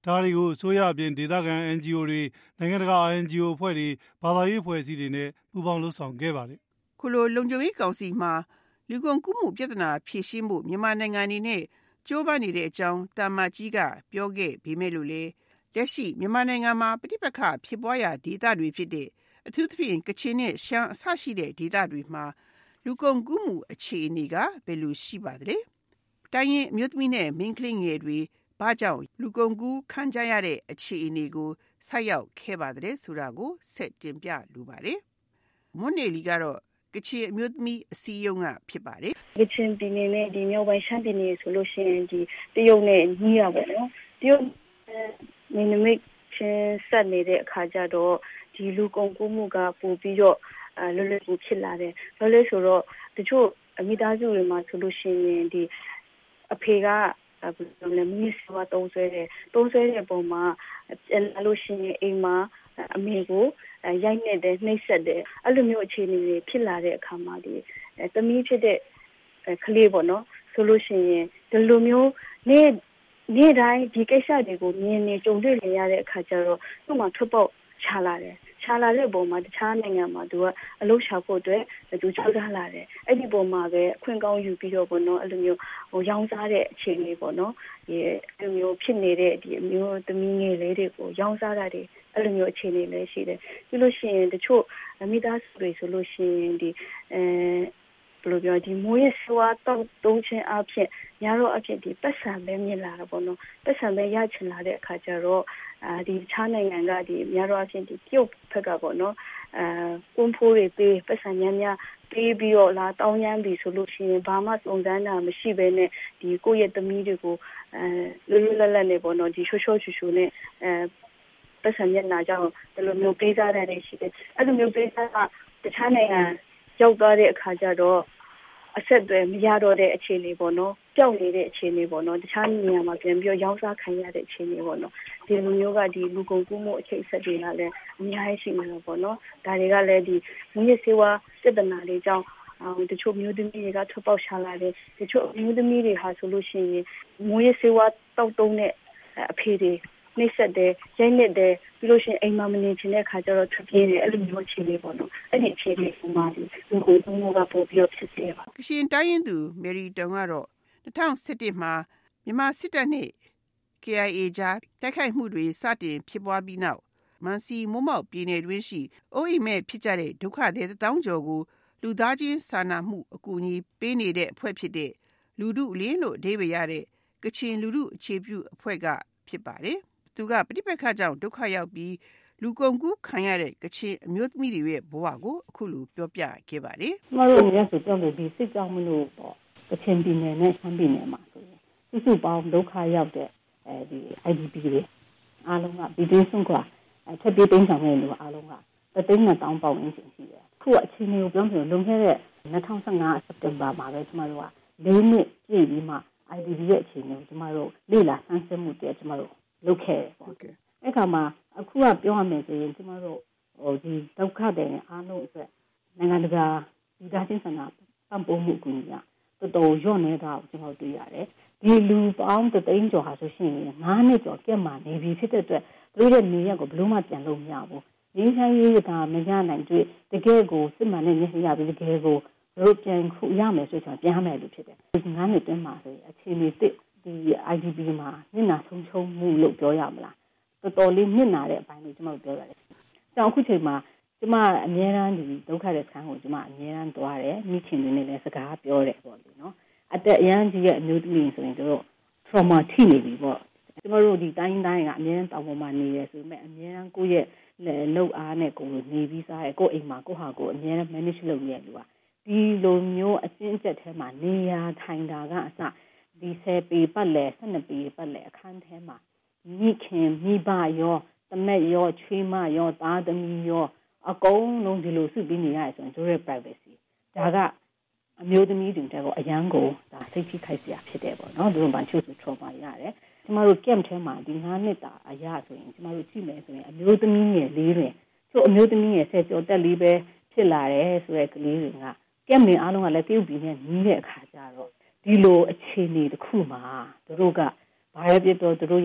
ဒါတွေကိုအစိုးရအပြင်ဒေသခံ NGO တွေနိုင်ငံတကာ NGO အဖွဲ့တွေဘာသာရေးအဖွဲ့အစည်းတွေနဲ့ပူးပေါင်းလှုပ်ဆောင်ခဲ့ပါတယ်။ခုလိုလုံခြုံရေးကောင်စီမှာလူကုန်ကူးမှုပြဿနာဖြေရှင်းဖို့မြန်မာနိုင်ငံအနေနဲ့ကြိုးပမ်းနေတဲ့အကြောင်းတာမကြီးကပြောခဲ့ပေမဲ့လို့လေလက်ရှိမြန်မာနိုင်ငံမှာပဋိပက္ခဖြစ်ပွားရာဒေသတွေဖြစ်တဲ့အထူးသဖြင့်ကချင်နဲ့ရှမ်းအစရှိတဲ့ဒေသတွေမှာလူကုန်ကူးမှုအခြေအနေကဘယ်လိုရှိပါသလဲ။တိုင်းရင်းအမျိုးသမီးနဲ့မိန်းကလေးငယ်တွေဘာကြောင့်လူကုန်ကူးခံကြရတဲ့အခြေအနေကိုဆက်ရောက်ခဲ့ပါသလဲဆိုတာကိုဆက်တင်ပြလိုပါတယ်။မွန်းနေလီကတော့ကချင်အမျိုးသမီးအစည်းအရုံးကဖြစ်ပါတယ်။ကချင်ပြည်နယ်နဲ့ဒီမြောက်ပိုင်းရှမ်းပြည်နယ်ဆိုလို့ရှိရင်ဒီတရုတ်နဲ့ညီးရပါတော့။တရုတ်နေနမိတ်ချင်းဆက်နေတဲ့အခါကျတော့ဒီလူကုန်ကူးမှုကပိုပြီးတော့လွယ်လွယ်ကူဖြစ်လာတယ်။ဘာလို့လဲဆိုတော့တချို့မိသားစုတွေမှာဆိုလို့ရှိရင်ဒီအဖေကမင်းစဝါတုံးဆွဲတဲ့ပုံမှာပြန်လာလို့ရှိရင်အိမ်မှာအမေကိုရိုက်နေတယ်နှိပ်စက်တယ်အဲ့လိုမျိုးအခြေအနေတွေဖြစ်လာတဲ့အခါမှာဒီသမီးဖြစ်တဲ့ကလေးပေါ့နော်ဆိုလို့ရှိရင်ဒီလိုမျိုးနေ့တိုင်းဒီကိစ္စတွေကိုမြင်နေကြုံတွေ့နေရတဲ့အခါကျတော့သူ့မှာထွက်ပေါက်ချလာတဲ့ပုံမှာတခြားနိုင်ငံမှာသူကအလုပ်ရှာဖို့အတွက်သူစူးစမ်းလာတယ်အဲ့ဒီပုံမှာပဲအခွင့်ကောင်းယူပြီးတော့ပေါ့နော်အဲ့လိုမျိုးရောင်းစားတဲ့အခြေအနေပေါ့နော်ဒီအဲ့လိုမျိုးဖြစ်နေတဲ့ဒီအမျိုးသမီးငယ်လေးတွေကိုရောင်းစားတာတွေအဲ့လိုမျိုးအခြေအနေလည်းရှိတယ်ပြီးလို့ရှိရင်တချို့မိသားစုတွေဆိုလို့ရှိရင်ဒီဘယ်လိုပြောဒီမိုးရဆွာတောက်တုံးချင်းအဖြစ်များတော့အဖြစ်ဒီပတ်စံပဲမြင်လာတာပေါ့နော်ပတ်စံပဲရချင်လာတဲ့အခါကျတော့ဒီခြားနိုင်ငံကဒီများတော့အဖြစ်ဒီပြုတ်ဖက်ကပေါ့နော်ကွန်ဖိုးတွေပေးပတ်စံများပေးပြီးတော့လာတောင်းရမ်းပြီးဆိုလို့ရှိရင်ဘာမှစုံစမ်းတာမရှိဘဲနဲ့ဒီကိုယ့်ရဲ့သမီးတွေကိုလွတ်လွတ်လပ်လပ်နဲ့ပေါ့နော်ဒီရှော့ရှူနဲ့ပတ်စံမျက်နှာကြောင့်ဒီလိုမျိုးပေးစားတဲ့ရှိတယ်အဲ့လိုမျိုးပေးစားတာတခြားနိုင်ငံရောက်သွားတဲ့အခါကျတော့အဆက်တွေမရတော့တဲ့အခြေအနေပေါ့နော်ကြောက်နေတဲ့အခြေအနေပေါ့နော်တခြားနေရာမှာပြန်ပြီးရောင်းစားခံရတဲ့အခြေအနေပေါ့နော်ဒီလိုမျိုးကဒီလူကုန်ကူးမှုအခြေအဆက်တွေကလည်းအများကြီးရှိနေတော့ပေါ့နော်ဒါတွေကလည်းဒီမြစ်စေဝါပြဿနာတွေကြောင့်တချို့မျိုးသမီးတွေကထွက်ပေါက်ရှာလာတယ်တချို့မျိုးသမီးတွေဟာဆိုလို့ရှိရင်မိုးရစေဝါတောက်တုံးတဲ့အဖေတွေနှိမ့်ဆက်တယ်ရိုက်နှစ်တယ်ပြီးလို့ရှိရင်အိမ်မှာမနေချင်တဲ့ခါကျတော့ထွက်ပြေးတယ်အဲ့လိုမျိုးအခြေအနေပေါ့နော်အဲ့ဒီအခြေအနေကိုမှဒီလူကိုသုံးဖို့ကပို့ပြီးဖြစ်စေပါကရှင်တိုင်းရင်သူမယ်ရီတုံကတော့2017မှာမြန်မာစစ်တပ်နဲ့ KIA ကြားတိုက်ခိုက်မှုတွေစတင်ဖြစ်ပွားပြီးနောက်မန်စီမိုးမောက်ပြည်နယ်တွင်းရှိအိုးအိမ်မဲ့ဖြစ်ကြတဲ့ဒုက္ခသည်1000ကျော်ကိုလူသားချင်းစာနာမှုအကူအညီပေးနေတဲ့အဖွဲ့ဖြစ်တဲ့လူထုလင်းလို့အဓိပ္ပာယ်ရတဲ့ကချင်လူထုအခြေပြုအဖွဲ့ကဖြစ်ပါတယ်သူကပဋိပက္ခကြောင့်ဒုက္ခရောက်ပြီးလူကုန်ကူးခံရတဲ့ကချင်အမျိုးသမီးတွေရဲ့ဘဝကိုအခုလိုပြောပြခဲ့ပါတယ်။ကျမတို့လည်းဆိုတော့ဒီစစ်ကြောင်းမလို့ပေါ့ကချင်ပြည်နယ်နဲ့ရှမ်းပြည်နယ်မှာဆိုရင်စုပေါင်းဒုက္ခရောက်တဲ့ဒီ IDP တွေအားလုံးကဒီတင်းဆုံးကထပ်ပြီးတင်းဆောင်နေလို့အားလုံးက3,000ပေါင်အင်းရှင်ရှိတယ်။ခုအချိန်မျိုးပြောလို့လွန်ခဲ့တဲ့2015စက်တင်ဘာမှာပဲကျမတို့က4နှစ်ပြည့်ပြီးမှ IDP ရဲ့အခြေအနေကိုကျမတို့လေ့လာဆန်းစစ်မှုတည်းကျမတို့လုပ်ခဲ့တယ်ပေါ့။အဲ့ခါမှာအခုကပြောရမယ်ဆိုရင်ကျမတို့ဒီဒုက္ခတွေအားလုံးအတွက်နိုင်ငံတကာဒီသားချင်းဆန္ဒပံ့ပိုးမှုကူညီရတော်တော်ညော့နေတာကိုကျမတို့တွေ့ရတယ်။ဒီလူပေါင်း300ကျော်ဟာဆိုရှင်9နှစ်ကျော်ကြက်မှနေပြီဖြစ်တဲ့အတွက်သူတို့ရဲ့နေရက်ကိုဘယ်လို့မှပြန်လို့မရဘူး။ရင်းချမ်းရေးကမရနိုင်တွေ့တကယ်ကိုစစ်မှန်တဲ့မျက်စိရပြီးတကယ်ကိုတို့ပြန်ခုရမယ်ဆိုချင်ပြန်ရမယ်လို့ဖြစ်တယ်။ဒီ9နှစ်တွင်းမှာဆိုအခြေအနေတစ်ဒီ IDP မှာမျက်နှာဆုံးရှုံးမှုလို့ပြောရမလားတော်တော်လေးမျက်နှာတဲ့အပိုင်းလို့ကျွန်တော်ပြောရတယ်။ကြောင်အခုချိန်မှာကျွန်မအများအားဒီဒုက္ခတဲ့ဆန်းကိုကျွန်မအများအားသွားတယ်မိခင်တွေနဲ့လည်းစကားပြောတယ်ပေါ့လေနော်။အသက်အရန်ကြီးရဲ့အမျိုးသမီးဆိုရင်တို့ trauma ထိနေပြီပေါ့။ကျွန်တော်တို့ဒီတိုင်းကအများအားတောင်ပေါ်မှာနေရဆိုပေမဲ့အများအားကိုယ့်ရဲ့လှုပ်အားနဲ့ကိုယ်နေပြီးစားရဲ့ကိုယ့်အိမ်မှာကိုယ့်ဟာကိုယ်အများအား manage လုပ်နေရလူကဒီလိုမျိုးအကျဉ်းချက်ထဲမှာနေရာထိုင်တာကအစဒီ10ပေပတ်လဲ12ပေပတ်လဲအခန်းထဲမှာမိခင်မိဘရောတမက်ရောချွေးမရောသားသမီးရောအကုန်လုံးဒီလိုစုပြီးနေရတယ်ဆိုရင်တို့ရဲ့ privacy ဒါကအမျိုးသမီးတွေတော့အရန်ကိုဒါစိတ်ဖိခိုက်စရာဖြစ်တယ်ပေါ့နော်တို့ဘာချို့ဆို trauma ရတယ်ကျမတို့ camp ထဲမှာဒီ9နှစ်တာအရာဆိုရင်ကျမတို့ကြည့်မယ်ဆိုရင်အမျိုးသမီးငယ်လေးတွေချို့အမျိုးသမီးငယ်10ကျော်တက်လေးပဲဖြစ်လာတယ်ဆိုတဲ့ကလေးတွေက camp နေအားလုံးကလည်းပြုတ်ပြီးနဲ့ညီးတဲ့အခါကျတော့ဒီလိုအခြေအနေတစ်ခုမှာတို့ကဘာပဲဖြစ်တော့တို့ရဲ့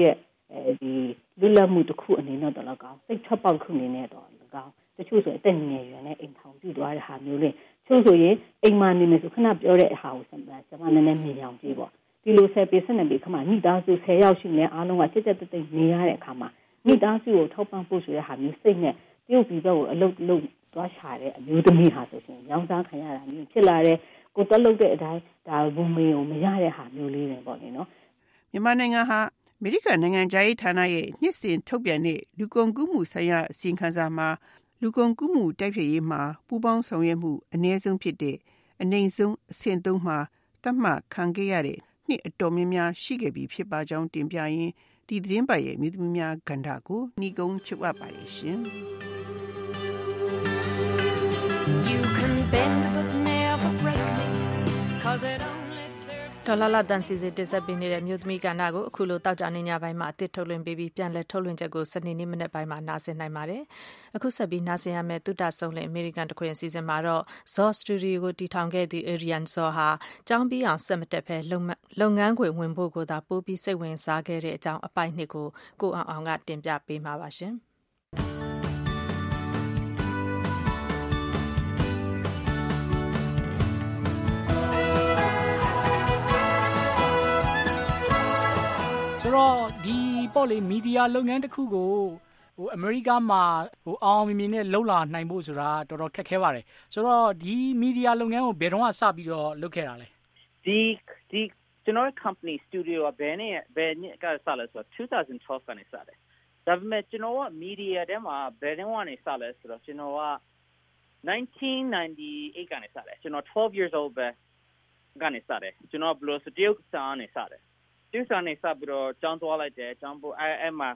ဒီလွတ်လပ်မှုတစ်ခုအနေနဲ့တော့လည်းကောင်းစိတ်ထွက်ပေါက်ခုအနေနဲ့တော့လည်းကောင်းတချို့ဆိုအသက်ငယ်ရွယ်နဲ့အိမ်ထောင်ပြုသွားတဲ့ဟာမျိုးလေးချို့ဆိုရင်အိမ်မှာနေမယ်ဆိုခဏပြောတဲ့ဟာကိုကျွန်မနည်းနည်းမြင်အောင်ကြည့်ပေါ့ဒီလို10ပေ12ပေခမမိသားစု10ယောက်ရှိနေအားလုံးကတက်တက်တိတ်နေရတဲ့အခါမှာမိသားစုကိုထောက်ပံ့ဖို့ဆိုတဲ့ဟာမျိုးစိတ်နဲ့တရုတ်ပြည်ဘက်ကိုအလုပ်သွားရှာတဲ့အမျိုးသမီးဟာဆိုရင်ရောင်းစားခံရတာမျိုးဖြစ်လာတဲ့ကိုတက်လုပ်တဲ့အတိုင်းဒါဘုံမေကိုမရတဲ့ဟာမျိုးလေးတွေပေါ့နော်မြန်မာနိုင်ငံဟာအမေရိကန်နိုင်ငံခြားရေးဌာနရဲ့နှစ်စဉ်ထုတ်ပြန်တဲ့လူကုန်ကူးမှုဆိုင်ရာအစီရင်ခံစာမှာလူကုန်ကူးမှုတိုက်ဖျက်ရေးမှာပူးပေါင်းဆောင်ရွက်မှုအနည်းဆုံးဖြစ်တဲ့အနိုင်ဆုံးအဆင့်3မှာသတ်မှတ်ခံခဲ့ရတဲ့နှစ်အတော်များများရှိခဲ့ပြီးဖြစ်ပါကြောင်းတင်ပြရင်းဒီသတင်းပတ်ရဲ့မြို့သမီးများကဏ္ဍကိုညီကုန်းချုပ်အပ်ပါတယ်ရှင် You can bend but never break me cause it only serves ဒေါ်လာလာတန်စီစီတင်ဆက်ပေးနေတဲ့မြို့သမီးကဏ္ဍကိုအခုလိုတောက်ကြနေညပိုင်းမှာအသစ်ထုတ်လွှင့်ပေးပြီးပြန်လည်ထုတ်လွှင့်ချက်ကိုစနေနေ့မနေ့ပိုင်းမှာနားဆင်နိုင်ပါတယ်အခုဆက်ပြီးနားဆင်ရမယ့်တုဒ္ဒဆုံးလင်အမေရိကန်တခွင်အစီအစဉ်မှာတော့ Zor Studio ကိုတည်ထောင်ခဲ့သည့် Arian Zor ဟာကျောင်းပြီးအောင်ဆက်မတက်ဘဲလုပ်ငန်းခွင်ဝင်ဖို့ကိုသာပို့ပြီးစိတ်ဝင်စားခဲ့တဲ့အကြောင်းအပိုင်နှစ်ကိုအောင်ကတင်ပြပေးမှာပါရှင်ဆိုတော့ဒီပေါ့လေမီဒီယာလုပ်ငန်းတစ်ခုကိုအမေရိကမှာအောင်မြင်နဲ့လှုပ်လာနိုင်ဖို့ဆိုတာတော်တော်ခက်ခဲပါတယ်ဆိုတော့ဒီမီဒီယာလုပ်ငန်းကိုဘယ်တော့မှစပြီးတော့လုပ်ခဲ့တာလဲဒီကျွန်တော် company studio ကဘယ်နှစ်ကစလဲဆိုတော့2012ကနေစတယ်ဒါပေမဲ့ကျွန်တော်က media ထဲမှာဘယ်တော့ကနေစလဲဆိုတော့ကျွန်တော်က1998ကနေစတယ်ကျွန်တော်12 years old ပဲကနေစတယ်ကျွန်တော်ဘလို့စတရုတ်စာနဲ့စတယ်ကျူစာနေစပြီးတော့ကျောင်းသွားလိုက်တယ်ကျောင်းပို့အဲ့မှာ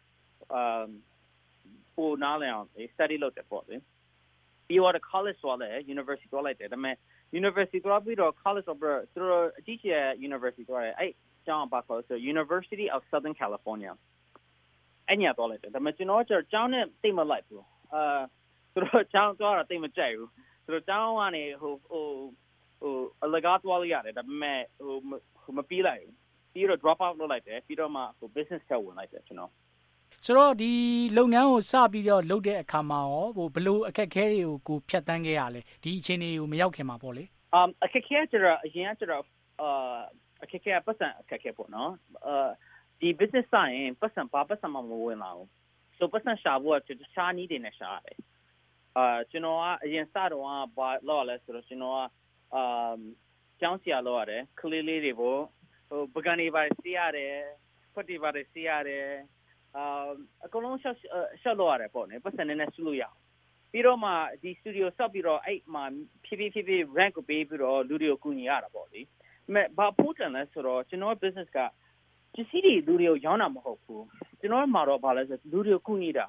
ပိုနားလည်အောင် study လုပ်တယ်ပေါ့လေပြီးတော့ college သွားတယ် university သွားလိုက်တယ်ဒါပေမဲ့ university သွားပြီးတော့ college တော့သူတို့အကြီးကျယ် university သွားတယ်အဲ့ကျောင်းပါခေါ်ဆို University of Southern California အဲ့ညသွားလိုက်တယ်ဒါပေမဲ့ကျွန်တော်ကျောင်းနဲ့တိတ်မလိုက်ဘူးသူတို့ကျောင်းသွားတာတိတ်မကြိုက်ဘူးသူတို့ကျောင်းကနေအလကားသွားလို့ရတယ်ဒါပေမဲ့မပြီးလိုက်ဘူးပြီးတော့ drop out လုပ်လိုက်တယ်ပြီးတော့မှbusiness ထဲဝင်လိုက်တယ်ကျွန်တော်ဆိုတော့ဒီလုပ်ငန်းကိုစပြီးတော့လုပ်တဲ့အခါမှာရောဘယ်လိုအခက်အခဲတွေကိုဖြတ်သန်းခဲ့ရလဲဒီအခြေအနေကိုမရောက်ခင်မှာပေါ့လေအခက်အခဲကျတော့အရင်ကကျတော့အခက်အခဲပတ်စံအခက်အခဲပေါ့နော်ဒီ business ဆိုင်ပတ်စံမှမဝင်လာဘူးဆိုပတ်စံရှာဖို့ကတခြားနည်းတွေနဲ့ရှာရတယ်ကျွန်တော်ကအရင်စတော့ဘာလုပ်လဲဆိုတော့ကျွန်တော်ကကျောင်းဆရာလုပ်ရတယ်ကလေးလေးတွေပေါ့ပကံနေပါစီရတယ်ဖွက်တွေပါစီရတယ်အကုန်လုံးရှော့လို့ရတယ်ပေါ့နော်ပတ်စံနဲ့ဆူလို့ရအောင်ပြီးတော့မှဒီ studio ဆော့ပြီးတော့အဲ့မှာဖြည်းဖြည်း rank ကိုပေးပြီးတော့လူတွေကိုကူညီရတာပေါ့လေဘာဖို့တန်လဲဆိုတော့ကျွန်တော် business ကပစ္စည်းတွေလူတွေကိုရောင်းတာမဟုတ်ဘူးကျွန်တော်မှာတော့ဘာလဲဆိုလူတွေကိုကူညီတာ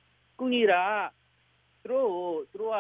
သူတို့က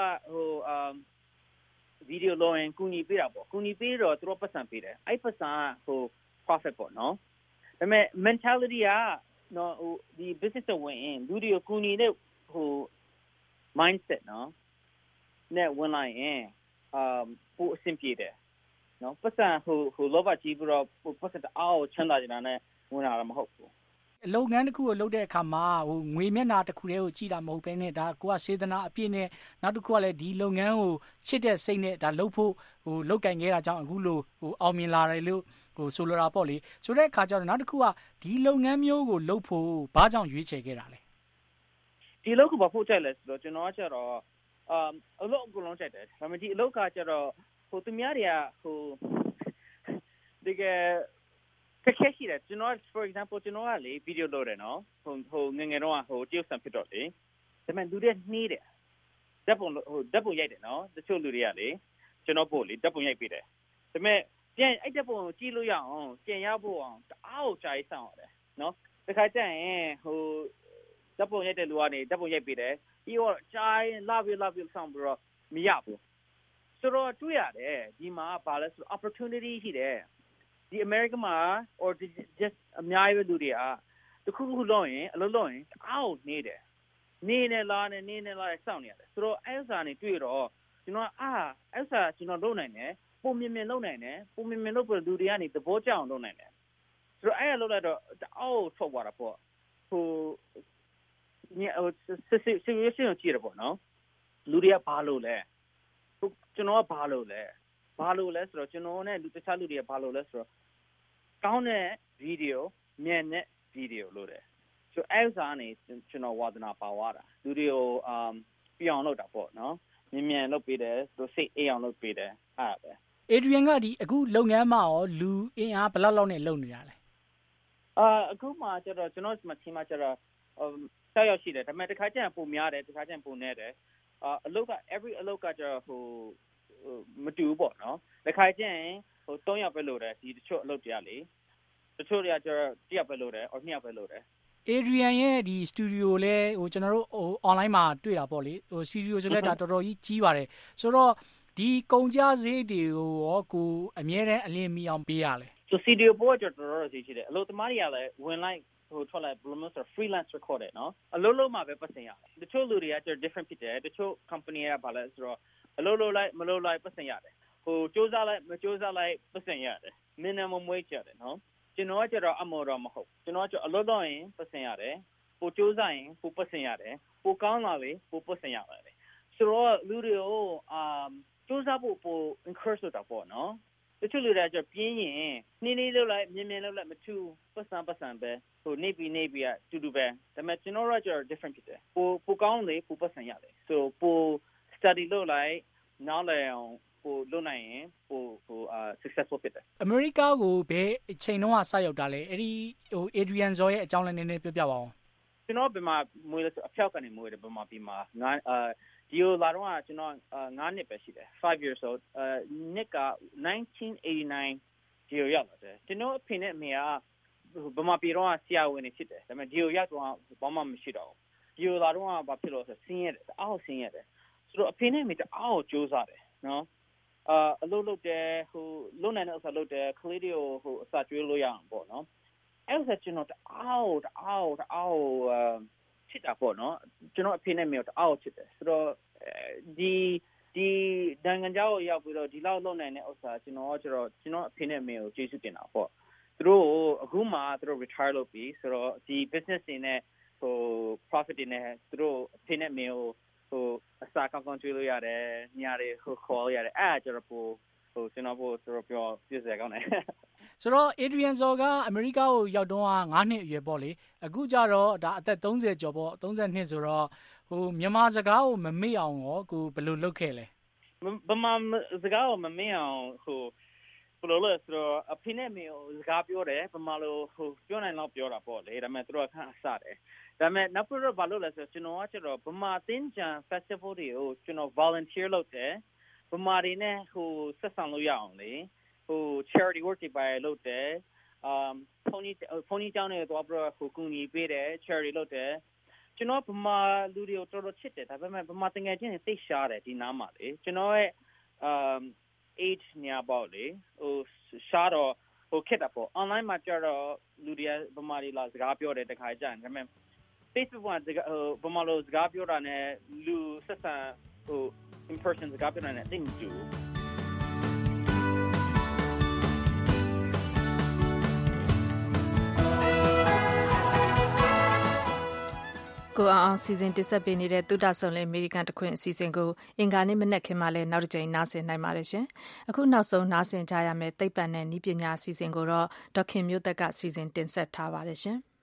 ဗီဒီယိုလောင်းကူညီပေးတာပေါ့ကူညီပေးတော့သူတို့ပတ်စံပေးတယ်အဲ့ပတ်စံprofit ပေါ့နော်ဒါပေမဲ့ mentality ကနော်ဒီ business ဝင်လူတွေကိုကူညီတဲ့mindset နော်နဲ့ဝင်လာရင်ပိုအဆင်ပြေတယ်နော်ပတ်စံလောဘကြီးပြီးတော့ပတ်စံအောက်ချမ်းသာကြတာနဲ့ဝင်လာတာမဟုတ်ဘူးလုပ်ငန်းတစ်ခုကိုလုပ်တဲ့အခါမှာငွေမျက်နှာတစ်ခုတည်းကိုကြည့်တာမဟုတ်ဘဲနဲ့ဒါကိုကစေတနာအပြည့်နဲ့နောက်တစ်ခုကလည်းဒီလုပ်ငန်းကိုချစ်တဲ့စိတ်နဲ့ဒါလုပ်ဖို့လုပ်ကင်ခဲ့တာကြောင့်အခုလိုအောင်မြင်လာတယ်လို့ဆိုလိုတာပေါ့လေဆိုတဲ့အခါကျတော့နောက်တစ်ခုကဒီလုပ်ငန်းမျိုးကိုလုပ်ဖို့ဘာကြောင့်ရွေးချယ်ခဲ့တာလဲဒီလုပ်ကိုဘာဖို့ကြိုက်လဲဆိုတော့ကျွန်တော်ကကျတော့အလုပ်အကုန်လုံးကြိုက်တယ်ဒါပေမဲ့ဒီအလုပ်ကကျတော့သူများတွေကဒီကခက်ခဲရှိတယ်ကျွန်တော် for example ကျွန်တော်ကလေဗီဒီယိုလုပ်တယ်နော်ငယ်တော့တရုတ်ဆန်ဖြစ်တော့လေဒါပေမဲ့လူတွေနှီးတယ်ဓာတ်ပုံရိုက်တယ်နော်တချို့လူတွေကလေကျွန်တော်ပို့လေဓာတ်ပုံရိုက်ပေးတယ်ဒါပေမဲ့ပြန်အဲ့ဓာတ်ပုံကိုကြည့်လို့ရအောင်ပြန်ရဖို့အောင်တအားကိုကြာရေးဆောင်ရတယ်နော်တခါကျရင်ဓာတ်ပုံရိုက်တဲ့လူကနေဓာတ်ပုံရိုက်ပေးတယ်ပြီးတော့ကြာရင်လာပြီးဆောင်ပြီးတော့မရဘူးဆိုတော့တွေ့ရတယ်ဒီမှာဘာလဲဆို opportunity ရှိတယ်ဒီ America မှာ or just အများကြီးလူတွေကတခုခုလုပ်ရင်အလုပ်လုပ်ရင်အောက်နေတယ်နေနေလာစောင့်နေရတယ်ဆိုတော့အဲ့ဥစ္စာနေတွေ့တော့ကျွန်တော်အဲ့ဥစ္စာကျွန်တော်လုပ်နိုင်တယ်ပုံမြင်လုပ်နိုင်တယ်ပုံမြင်လုပ်ပြီးလူတွေကနေသဘောကျအောင်လုပ်နိုင်တယ်ဆိုတော့အဲ့လိုလိုက်တော့အောက်ထွက်သွားတာပေါ့ situation ကိုကြည့်ရပေါ့နော်လူတွေကဘာလို့လဲကျွန်တော်ကဘာလို့လဲဆိုတော့ကျွန်တော်နဲ့တခြားလူတွေကဘာလို့လဲဆိုတော့ကောင်းတဲ့ဗီဒီယိုမြန်တဲ့ဗီဒီယိုလို့တယ်ဆိုအဲ့ဥစားနေကျွန်တော်ဝါသနာပါဝါတာလူတွေကိုပြောင်းလုပ်တာပေါ့နော်မြန်လုပ်ပေးတယ်သူစိတ်အေးအောင်လုပ်ပေးတယ်အဲ့ပဲ Adrian ကဒီအခုလုပ်ငန်းမှာရောလူအင်အားဘယ်လောက်နဲ့လုပ်နေတာလဲအခုမှကျတော့ကျွန်တော်ဒီမှာကျတော့6ယောက်ရှိတယ်ဒါပေမဲ့တစ်ခါကျရင်ပုံများတယ်တစ်ခါကျရင်ပုံနေတယ်အလုပ်က every အလုပ်ကကျတော့မတူဘူးပေါ့နော်တစ်ခါကျရင်3ယောက်ပဲလုပ်တယ်ဒီတချို့အလုပ်တရားလေတချို့တွေကကျတော့1ယောက်ပဲလုပ်တယ်2ယောက်ပဲလုပ်တယ် Adrian ရဲ့ဒီ studio လဲကျွန်တော်တို့online မှာတွေ့တာပေါ့လေstudio ဆိုလဲဒါတော်တော်ကြီးကြီးပါတယ်ဆိုတော့ဒီကုန်ကြဈေးတွေကိုရောကိုအမြဲတမ်းအလင်းမီအောင်ပေးရလဲ So studio ပေါ်ကျတော့တော်ကြီးရှိတယ်အလုပ်သမားတွေကလည်းဝင်လိုက်ထွက်လိုက်ဘယ်လိုမျိုးဆို freelance record တယ်နော်အလုပ်လုပ်မှပဲပတ်စင်ရတယ်တချို့လူတွေကကျတော့ different ဖြစ်တယ်တချို့ company ကဘာလဲဆိုတော့အလုပ်လုပ်လိုက်မလုပ်လိုက်ပတ်စင်ရတယ်စူးစမ်းလိုက်မစူးစမ်းလိုက်ပတ်စင်ရတယ် minimum wage ရတယ်နော်ကျွန်တော်ကကျတော့အမော်တော့မဟုတ်ကျွန်တော်ကအလုပ်လုပ်ရင်ပတ်စင်ရတယ်ပိုစူးစမ်းရင်ပိုပတ်စင်ရတယ်ပိုကောင်းလာလေပိုပတ်စင်ရတယ်ဆိုတော့လူတွေကိုစူးစမ်းဖို့ပို encourage လုပ်တာပေါ့နော်တချို့လူတွေကကျပြင်းရင်နှင်းလုပ်လိုက်မြင်လုပ်လိုက်မထူပတ်စံပဲနေပြီးတူပဲဒါပေမဲ့ကျွန်တော်တို့ကျတော့ different ဖြစ်တယ်ပိုကောင်းလေပိုပတ်စံရတယ် so ပို study လုပ်လိုက်နားလည်အောင်ပိုလုပ်နိုင်ရင်ပိုsuccessful ဖြစ်တယ်အမေရိကကိုဘယ်အချိန်တုန်းကစရောက်တာလဲအဲ့ဒီAdrian Zor ရဲ့အကြောင်းလည်းနည်းနည်းပြောပြပါဦးကျွန်တော်ဘယ်မှာမွေးလဲဆိုအဖြောက်ကနေမွေးတယ်ဘယ်မှာပြီးမှာဒီလိုလာတော့ကျွန်တော်9နှစ်ပဲရှိတယ်5 years old နှစ်က1989ဒီလိုရောက်လာတယ်ကျွန်တော်အဖေနဲ့အမေကဘယ်မှာပြီးတော့ဆရာဝန်နေဖြစ်တယ်ဒါပေမဲ့ဒီလိုရောက်တော့ဘာမှမရှိတော့ဘူးဒီလိုလာတော့ဘာဖြစ်လို့ဆိုဆင်းရဲတယ်အောက်ဆင်းရဲတယ်ဆိုတော့အဖေနဲ့အမေတအားကိုကြိုးစားတယ်နော်အလုပ်လုပ်တယ်လုပ်နိုင်တဲ့ဥစ္စာလုပ်တယ်ကလေးတွေကိုအစာကျွေးလို့ရအောင်ပေါ့နော်အဲ့ဒါကျွန်တော်တအားချစ်တာပေါ့နော်ကျွန်တော်အဖေနဲ့မေတအားချစ်တယ်ဆိုတော့ဒီနိုင်ငံခြားကိုရောက်ပြီးတော့ဒီလောက်လုပ်နိုင်တဲ့ဥစ္စာကျွန်တော်အဖေနဲ့မေကိုကျေးဇူးတင်တာပေါ့သူတို့အခုမှသူတို့ retire လုပ်ပြီးဆိုတော့ဒီ business တွေနဲ့profit တွေနဲ့သူတို့အဖေနဲ့မေကိုအစာကောင်းကျွေးလို့ရတယ်ညတွေခေါ်ရတယ်အဲ့ဒါကျတော့ကျွန်တော်ပြောပြစရာကောင်းတယ်ဆိုတော့ Adrian Zor ကအမေရိကကိုရောက်တော့9နှစ်အရွယ်ပေါ့လေအခုကျတော့ဒါအသက်30ကျော်ပေါ့32ဆိုတော့မြန်မာစကားကိုမမေ့အောင်ရောကိုဘယ်လိုလုပ်ခဲ့လဲဗမာစကားကိုမမေ့အောင်ဘယ်လိုလဲဆိုတော့အဖေနဲ့မေကိုစကားပြောတယ်ဗမာလိုပြောနိုင်တော့ပြောတာပေါ့လေဒါပေမဲ့သူတို့ကခန့်အစတယ်ဒါပေမဲ့နောက်ပြီးတော့ဘာလို့လဲဆိုတော့ကျွန်တော်ကကျတော့ဗမာသင်္ကြန် festival တွေကိုကျွန်တော် volunteer လုပ်တယ်ဗမာတွေနဲ့ဆက်ဆံလို့ရအောင်လေcharity work တွေပါလုပ်တယ်ဖုန်းကြီးကျောင်းတွေတော့ပြီးတော့ကူညီပေးတယ် charity လုပ်တယ်ကျွန်တော်ဗမာလူတွေကိုတော်တော်ချစ်တယ်ဒါပေမဲ့ဗမာတငယ်ချင်းတွေသိရှားတယ်ဒီနားမှာလေကျွန်တော်ရဲ့age ညာပေါ့လေရှားတော့ခက်တာပေါ့ online မှာကျတော့လူတွေကဗမာတွေလာစကားပြောတယ်တခါကြတယ်ဒါပေမဲ့ Facebook မှာဗမာလိုစကားပြောတာနဲ့လူဆက်ဆံin person စကားပြောတာနဲ့သိမတူဘူးကိုအောင်စီစဉ်တင်ဆက်ပေးနေတဲ့သုဒ္ဓဆောင်လင်အမေရိကန်တခွင်အစီအစဉ်ကိုအင်္ဂါနေ့မနက်ခင်းမှလည်းနောက်တစ်ကြိမ်နားဆင်နိုင်ပါတယ်ရှင်။အခုနောက်ဆုံးနားဆင်ကြရမယ့်သိပ္ပံနဲ့နည်းပညာအစီအစဉ်ကိုတော့ဒေါခင်မျိုးသက်ကစီစဉ်တင်ဆက်ထားပါတယ်ရှင်။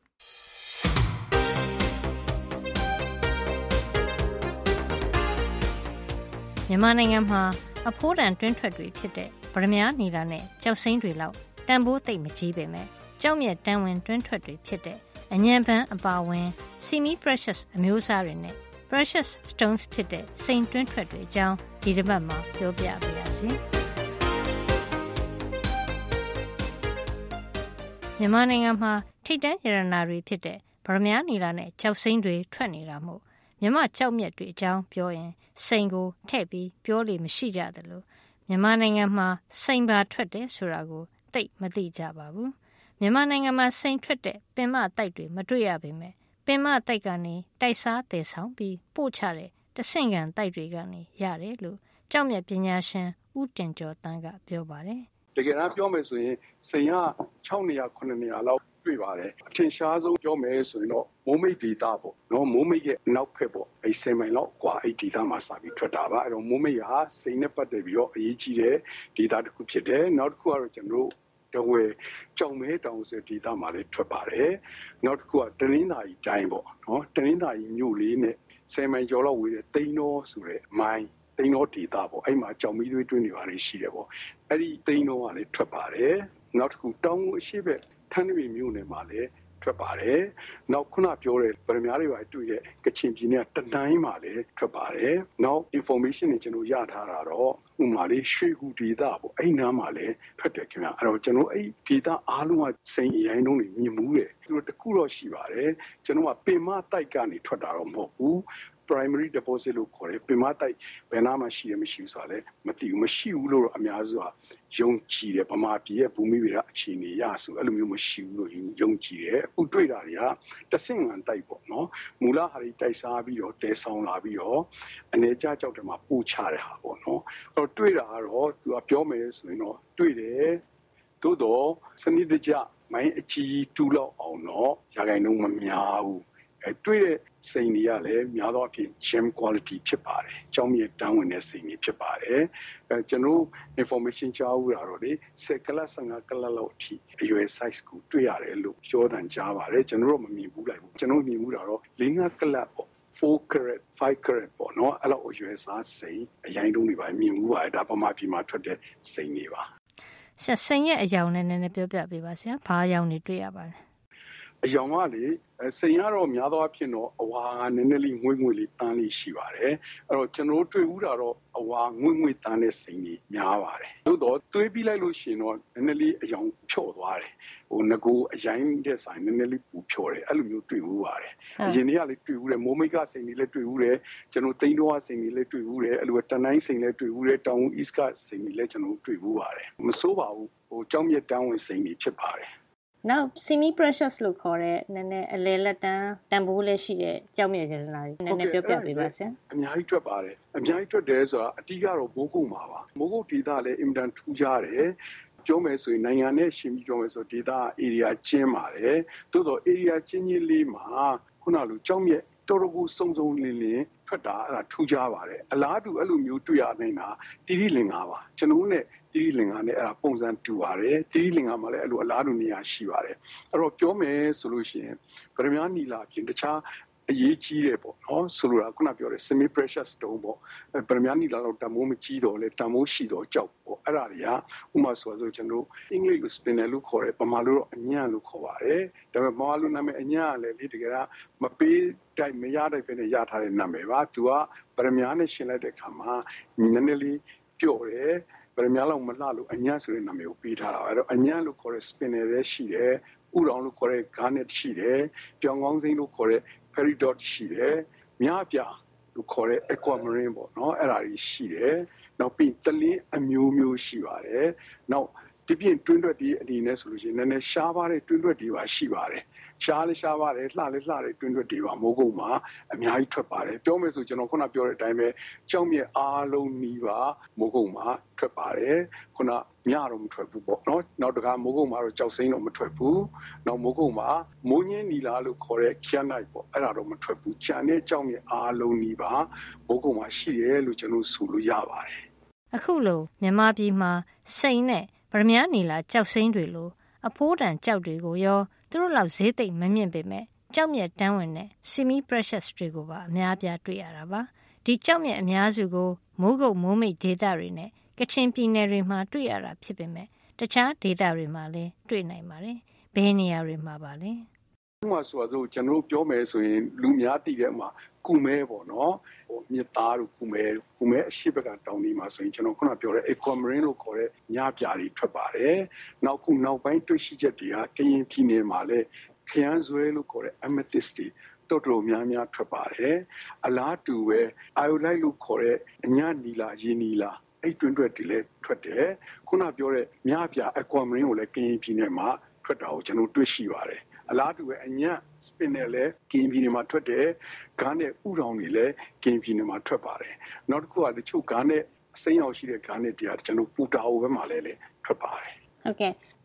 မြန်မာနိုင်ငံမှာအဖိုးတန်တွင်းထွက်တွေဖြစ်တဲ့ဗရမ ्या နေတာနဲ့ကြောက်စိမ့်တွေလောက်တန်ဖိုးသိပ်မကြီးပေမဲ့ကြောက်မြက်တန်းဝင်တွင်းထွက်တွေဖြစ်တဲ့အညံပန်းအပါဝင် semi precious အမျိုးအစားတွေနဲ့ precious stones ဖြစ်တဲ့စိန်တွင်းထွက်တွေအကြောင်းဒီတစ်ပတ်မှာပြောပြပါရစေ။မြန်မာနိုင်ငံမှာထိပ်တန်းရတနာတွေဖြစ်တဲ့ဗရမ ्या နေတာနဲ့ကြောက်စိမ့်တွေထွက်နေတာမို့မြမကြောက်မြက်တွေအကြောင်းပြောရင်စိန်ကိုထည့်ပြီးပြောလို့မရှိကြသလိုမြန်မာနိုင်ငံမှာစိန်ပါထွက်တယ်ဆိုတာကိုသိမသိကြပါဘူးမြန်မာနိုင်ငံမှာစိန်ထွက်တဲ့ပင်မတိုက်တွေမတွေ့ရပေမဲ့ပင်မတိုက်ကနေတိုက်စားတည်ဆောင်ပြီးပို့ချတဲ့တဆင့်ကန်တိုက်တွေကနေရတယ်လို့ကြောက်မြက်ပညာရှင်ဦးတင်ကျော်တန်းကပြောပါတယ်တကယ်တော့ပြောမယ်ဆိုရင်စိန်က6နေရာ9နေရာလောက်တွေ့ပါတယ်အထင်ရှားဆုံးပြောမယ်ဆိုရင်တော့မိုးမိတ်ဒေတာပေါ့နော်မိုးမိတ်ရဲ့နောက်ဖက်ပေါ့အဲ့10မိုင်လောက်กว่าအဲ့ဒေတာမှာစပြီးထွက်တာပါအဲ့တော့မိုးမိတ်ဟာစိန်နဲ့ပတ်သက်ပြီးတော့အရေးကြီးတဲ့ဒေတာတစ်ခုဖြစ်တယ်နောက်တစ်ခုကတော့ကျွန်တော်တို့တဝဲကြောင်မဲတောင်ဆိုဒေတာမှာလည်းထွက်ပါတယ်နောက်တစ်ခုကတနင်္သာရီတိုင်းပေါ့နော်တနင်္သာရီမြို့လေးနဲ့10မိုင်ကျော်လောက်ဝေးတဲ့တိန်တော်ဆိုတဲ့မိုင်းတိန်တော်ဒေတာပေါ့အဲ့မှာကြောင်မီးသွေးတွင်းတွေပါလေရှိတယ်ပေါ့အဲ့ဒီတိန်တော်ကလည်းထွက်ပါတယ်နောက်တစ်ခုတောင်ကိုအရှိဘက်ထန်းတွေမြို့နယ်မှာလည်းထွက်ပါတယ်နောက်ခုနပြောတဲ့ဗရမ ्या တွေပါတွေ့တဲ့ကချင်ပြည်နယ်တတိုင်းမှာလည်းထွက်ပါတယ်နောက် information တွေကျွန်တော်ရထားတာတော့ဥမာလေးရွှေကူဒေတာပေါ့အဲ့နားမှာလည်းထွက်တယ်ခင်ဗျအဲ့တော့ကျွန်တော်အဲ့ဒေတာအားလုံးကစိန်အရင်တုန်းတွေမြင်မှုတယ်သူတို့တခုတော့ရှိပါတယ်ကျွန်တော်ကပင်မတိုက်ကနေထွက်တာတော့မဟုတ်ဘူးprimary deposit လို့ခေါ်တယ်ပင်မတိုက်ဘယ်နာမှရှိရမရှိဘူးဆိုတာလည်းမသိဘူးမရှိဘူးလို့တော့အများစုကယုံကြည်တယ်ဗမာပြည်ရဲ့ဘူမိဗေဒအခြေအနေရဆိုအဲ့လိုမျိုးမရှိဘူးလို့ယုံကြည်တယ်အခုတွေ့တာတွေကတဆင့်ငံတိုက်ပေါ့နော်မူလဟာတွေတိုက်စားပြီးတော့တဲဆောင်လာပြီးတော့အနေကြကြောက်တယ်မှာပို့ချတဲ့ဟာပေါ့နော်အဲ့တော့တွေ့တာကတော့သူကပြောမယ်ဆိုရင်တော့တွေ့တယ်သို့တော့စနစ်တကျမိုင်းအကြီးတူလောက်အောင်တော့ရာဂိုင်နှုန်းမများဘူးတွေ့တဲ့စိန်တွေကလည်းများသောအားဖြင့် gem quality ဖြစ်ပါတယ်။ကျောင်းမြေတန်းဝင်တဲ့စိန်တွေဖြစ်ပါတယ်။ကျွန်တော် information ကြားဦးတာတော့လေ10ကလပ်15ကလပ်လောက်အထိအရွယ် size ကိုတွေ့ရတယ်လို့ပြောတန်ကြားပါတယ်။ကျွန်တော်တို့မမြင်ဘူးလိုက်ဘူး။ကျွန်တော်မြင်ဘူးတာတော့5ကလပ်ပေါ့4 carat 5 carat ပေါ့နော်အဲ့လိုအရွယ်စားစိန်အရင်တုန်းတွေပါမြင်ဘူးပါတယ်ဒါပမာပြည်မှာထွက်တဲ့စိန်တွေပါ။စိန်ရဲ့အယောင်နဲ့နည်းနည်းပြောပြပေးပါဆရာ။ဘာအယောင်တွေတွေ့ရပါလဲ။အယောင်ကလေစိန်ရတော့များသောအားဖြင့်တော့အဝါနည်းနည်းလေးငွေ့ငွေ့လေးတန်းလေးရှိပါတယ်အဲ့တော့ကျွန်တော်တွေ့ဦးတာတော့အဝါငွေ့ငွေ့တန်းတဲ့စိန်ကြီးများပါတယ်သို့တော့တွေးပြီးလိုက်လို့ရှိရင်တော့နည်းနည်းလေးအယောင်ဖြော့သွားတယ်ဟိုငကိုအရင်တဲ့ဆိုင်နည်းနည်းလေးပူဖြော့တယ်အဲ့လိုမျိုးတွေ့ဦးပါတယ်အရင်တွေကလည်းတွေ့ဦးတယ်မိုးမိတ်ကစိန်ကြီးလည်းတွေ့ဦးတယ်ကျွန်တော်တိန်တော်ကစိန်ကြီးလည်းတွေ့ဦးတယ်အဲ့လိုတန်တိုင်းစိန်လည်းတွေ့ဦးတယ်တောင်ဦး east ကစိန်ကြီးလည်းကျွန်တော်တွေ့ဦးပါတယ်မစိုးပါဘူးဟိုကျောင်းမြတ်တန်းဝင်စိန်ကြီးဖြစ်ပါတယ်နောက် semi precious လို့ခေါ်တဲ့နည်းနည်းအလဲလက်တန်းတန်ဖိုးလည်းရှိတဲ့ကြောက်မြတ်ရတနာတွေနည်းနည်းပြောပြပေးပါဆရာအများကြီးထွက်ပါတယ်အများကြီးထွက်တယ်ဆိုတာအတိကတော့မိုးကုတ်မှာပါမိုးကုတ်ဒေသလည်းအင်တန်ထူးခြားတယ်ပြောမယ်ဆိုရင်နိုင်ငံနဲ့ရှင်ပြီးပြောမယ်ဆိုဒေသ area ကျင်းပါတယ်သို့တော့ area ချင်းချင်းလေးမှာခုနလိုကြောက်မြတ်တော်တော်ကိုစုံစုံလင်းလင်းထွက်တာအဲ့ဒါထူးခြားပါတယ်အလားတူအဲ့လိုမျိုးတွေ့ရနိုင်တာတိရိလင်္ကာပါကျွန်တော်နဲ့တိရိလင်္ကာနဲ့အဲ့ဒါပုံစံတူပါတယ်တိရိလင်္ကာမှာလည်းအဲ့လိုအလားတူနေရာရှိပါတယ်အဲ့တော့ပြောမယ်ဆိုလို့ရှိရင်ဗရမ ्या နီလာပြင်တခြားအရေးကြီးတယ်ပေါ့နော်ဆိုလိုတာခုနပြောတဲ့ semi precious stone ပေါ့ဗရမ ्या နီလာတော့တမိုးမကြီးတော့လေတမိုးရှိတော့ကြောက်ပေါ့အဲ့ဒါတွေကဥမာဆိုကျွန်တော်အင်္ဂလိပ်လို spinel လို့ခေါ်တယ်ဗမာလိုတော့အညံ့လို့ခေါ်ပါတယ်ဒါပေမဲ့ဗမာလိုနာမည်အညံ့ကလည်းလေတကယ်မပေးတိုက်မရတိုက်ပဲနဲ့ရထားတဲ့နာမည်ပါသူကဗရမ ्या နဲ့ရှင်းလိုက်တဲ့အခါမှာနည်းနည်းလေးပျော့တယ်ဗရမ ्या လောက်မလှလို့အညံ့ဆိုတဲ့နာမည်ကိုပေးထားတာအဲ့တော့အညံ့လို့ခေါ်တဲ့ spinel လည်းရှိတယ်ဥရောင်လို့ခေါ်တဲ့ garnet ရှိတယ်ပြောင်ကောင်းစိမ်းလို့ခေါ်တဲ့ peridot ရှိတယ်မြပြလို့ခေါ်တဲ့ aquamarine ပေါ့နော်အဲ့ဒါကြီးရှိတယ်နောက်ပြီးတလင်းအမျိုးမျိုးရှိပါတယ်နောက်ဒီပြင်တွင်းတွက်ဒီအနေနဲ့ဆိုလို့ရှိရင်နည်းနည်းရှားပါတဲ့တွင်းတွက်ဒီပါရှိပါတယ်ရှားလည်းရှားပါတယ်လှလည်းလှတဲ့တွင်းတွက်ဒီပါမိုးကုတ်မှာအများကြီးထွက်ပါတယ်ပြောမယ်ဆိုကျွန်တော်ခုနပြောတဲ့အတိုင်းပဲကြောက်မြက်အားလုံးနီးပါမိုးကုတ်မှာထွက်ပါတယ်ခုနညတော့မထွက်ဘူးပေါ့နော်နောက်တခါမိုးကုတ်မှာတော့ကြောက်စိမ်းတော့မထွက်ဘူးနောက်မိုးကုတ်မှာမိုးညင်းနီလာလို့ခေါ်တဲ့ kianite ပေါ့အဲ့ဒါတော့မထွက်ဘူးကြံတဲ့ကြောက်မြက်အားလုံးနီးပါမိုးကုတ်မှာရှိတယ်လို့ကျွန်တော်ဆိုလို့ရပါတယ်အခုလိုမြန်မာပြည်မှာစိန်နဲ့ဗရမ ्या နီလာကြောက်စိမ်းတွေလိုအဖိုးတန်ကြောက်တွေကိုရောသူတို့လောက်ဈေးသိမ့်မမြင့်ပေမဲ့ကြောက်မြတ်တန်းဝင်တဲ့ semi precious တွေကိုပါအများအပြားတွေ့ရတာပါဒီကြောက်မြတ်အများစုကိုမိုးကုတ်မိုးမိတ်ဒေသတွေနဲ့ကချင်ပြည်နယ်တွေမှာတွေ့ရတာဖြစ်ပေမဲ့တခြားဒေသတွေမှာလည်းတွေ့နိုင်ပါတယ်ဘယ်နေရာတွေမှာပါလဲဥပမာဆိုတော့ကျွန်တော်ပြောမယ်ဆိုရင်လူများသိတဲ့မှာကူမဲပေါ့နော်ဟိုမြစ်သားတို့ကူမဲအရှိဘက်ကတောင်ဒီမှာဆိုရင်ကျွန်တော်ခုနပြောတဲ့ aquamarine လို့ခေါ်တဲ့ညပြာတွေထွက်ပါတယ်နောက်ပိုင်းတွေ့ရှိချက်တွေကကရင်ပြည်နယ်မှာလည်းခရမ်းဇွဲလို့ခေါ်တဲ့ amethyst တွေတော်တော်များများထွက်ပါတယ်အလားတူပဲ iodide လို့ခေါ်တဲ့အညနီလာရေနီလာအဲ့တွင်းတွက်တွေလည်းထွက်တယ်ခုနပြောတဲ့မြပြ aquamarine ကိုလည်းကရင်ပြည်နယ်မှာထွက်တာကိုကျွန်တော်တွေ့ရှိပါတယ်အလားတူပဲအညံ့ spinel လည်းကရင်ပြည်နယ်မှာထွက်တယ်ဂါနဲ့ဥရောင်တွေလည်းကရင်ပြည်နယ်မှာထွက်ပါတယ်နောက်တစ်ခုကတချို့ဂါနဲ့အစိမ်းအောင်ရှိတဲ့ဂါနဲ့တရားကျွန်တော်ပူတာအိုဘက်မှာလည်းထွက်ပါတယ်ဟုတ်ကဲ့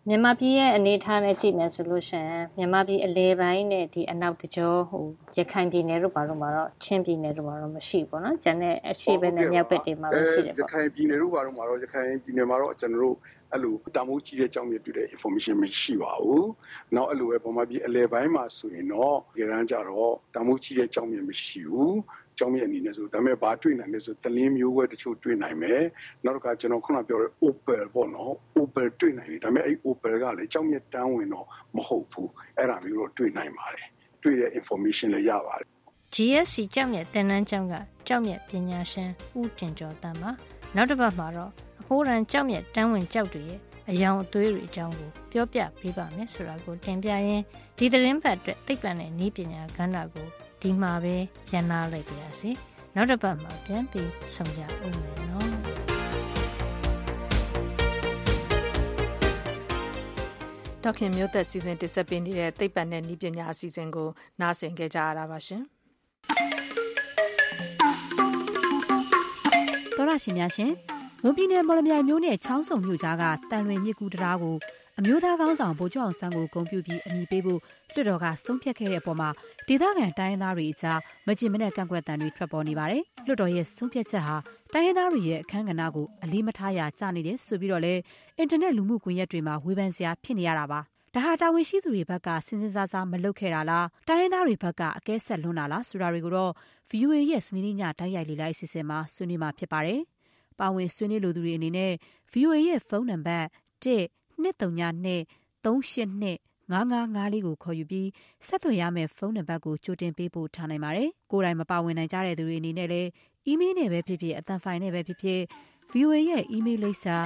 မြန်မာပြည်ရဲ့အနေအထားနဲ့ကြည့်မယ်ဆိုလို့ရှိရင်မြန်မာပြည်အလဲပိုင်းနဲ့ဒီအနောက်တကြောရခိုင်ပြည်နယ်တို့ဘာလို့မှာတော့ချင်းပြည်နယ်တို့ဘာလို့မရှိဘူးပေါ့နော်ကျန်တဲ့အရှိပဲနဲ့မြောက်ဘက်တွေမှာပဲရှိတယ်ပေါ့ရခိုင်ပြည်နယ်တို့ဘာလို့မှာတော့ရခိုင်ပြည်နယ်မှာတော့ကျွန်တော်တို့အဲ့လိုတာမိုးကြီးတဲ့အကြောင်းတွေတွေ့တဲ့ information မရှိပါဘူး။နောက်အဲ့လိုပဲပုံမှန်ပြည်အလဲပိုင်းမှာဆိုရင်တော့ကြရန်ကြတော့တာမိုးကြီးတဲ့အကြောင်းတွေမရှိဘူး။ကျောင်းရဲ့အနေနဲ့ဆိုဒါပေမဲ့ဘာတွေ့နိုင်လဲဆိုတလင်းမျိုးဝဲတချို့တွေ့နိုင်မယ်နောက်တစ်ခါကျွန်တော်ခုနပြောတဲ့ opal ပေါ့နော် opal တွေ့နိုင်တယ်ဒါပေမဲ့အဲ့ opal ကလည်းကျောင်းရဲ့တန်းဝင်တော့မဟုတ်ဘူးအဲ့ဒါမျိုးတော့တွေ့နိုင်ပါတယ်တွေ့တဲ့ information လည်းရပါတယ် GSC ကျောက်မြတ်သင်တန်းကျောင်းကကျောက်မြတ်ပညာရှင်ဦးတင်ကျော်တန်းပါနောက်တစ်ပတ်မှာတော့အဖိုးရန်ကျောက်မြတ်တန်းဝင်ကျောက်တွေရဲ့အယောင်အသွေးတွေအကြောင်းကိုပြောပြပေးပါမယ်ဆိုတာကိုတင်ပြရင်းဒီသတင်းပတ်အတွက်သိပ္ပံနဲ့နည်းပညာကဏ္ဍကိုဒီမှာပဲရန်နာလိုက်ပါရစေနောက်တစ်ပတ်မှာပြန်ပြီးဆုံကြအောင်မယ်နော်ဒေါက်ခင်မျိုးသက်စီစဉ်တင်ဆက်ပေးနေတဲ့သိပ္ပံနဲ့နည်းပညာအစီအစဉ်ကိုနားဆင်ကြကြရတာပါရှင်တော်ရရှင်များရှင်မွန်ပြည်နယ်မော်လမြိုင်မြို့နယ်ချောင်းစုံမြို့ကြားကတန်လွင်မြစ်ကူတံတားကိုအမျိုးသားကောင်းဆောင်ဗိုလ်ချုပ်အောင်ဆန်းကိုဂုဏ်ပြုပြီးအမည်ပေးဖို့လွှတ်တော်ကဆုံးဖြတ်ခဲ့တဲ့အပေါ်မှာဒေသခံတိုင်းရင်းသားတွေအကြားမကြင်မနဲ့ကန့်ကွက်တံတွေထွက်ပေါ်နေပါတယ်။လွှတ်တော်ရဲ့ဆုံးဖြတ်ချက်ဟာတိုင်းရင်းသားတွေရဲ့အခမ်းကဏ္ဍကိုအလေးမထားရကျနေတယ်ဆိုပြီးတော့လည်းအင်တာနက်လူမှုကွန်ရက်တွေမှာဝေဖန်စရာဖြစ်နေရတာပါ။ဒါဟာတာဝန်ရှိသူတွေဘက်ကစဉ်းစားစားမလုပ်ခဲ့တာလားတိုင်းရင်းသားတွေဘက်ကအကဲဆက်လွန်းတာလားဆိုတာတွေကိုတော့ VOA ရဲ့စနေနေ့ညတိုက်ရိုက်လေ့လာအစီအစဉ်မှာဆွေးနွေးမှာဖြစ်ပါတယ်။ပါဝင်ဆွေးနွေးလိုသူတွေအနေနဲ့ VOA ရဲ့ဖုန်းနံပါတ်1-232-382-5554ကိုခေါ်ယူပြီးဆက်သွယ်ရမယ့်ဖုန်းနံပါတ်ကိုကြိုတင်ပေးပို့ထားနိုင်ပါတယ်။ကိုယ်တိုင်မပါဝင်နိုင်ကြတဲ့သူတွေအနေနဲ့လည်းအီးမေးလ်နဲ့ပဲဖြစ်ဖြစ်အသံဖိုင်နဲ့ပဲဖြစ်ဖြစ် VOA ရဲ့အီးမေးလ်လိပ်စာ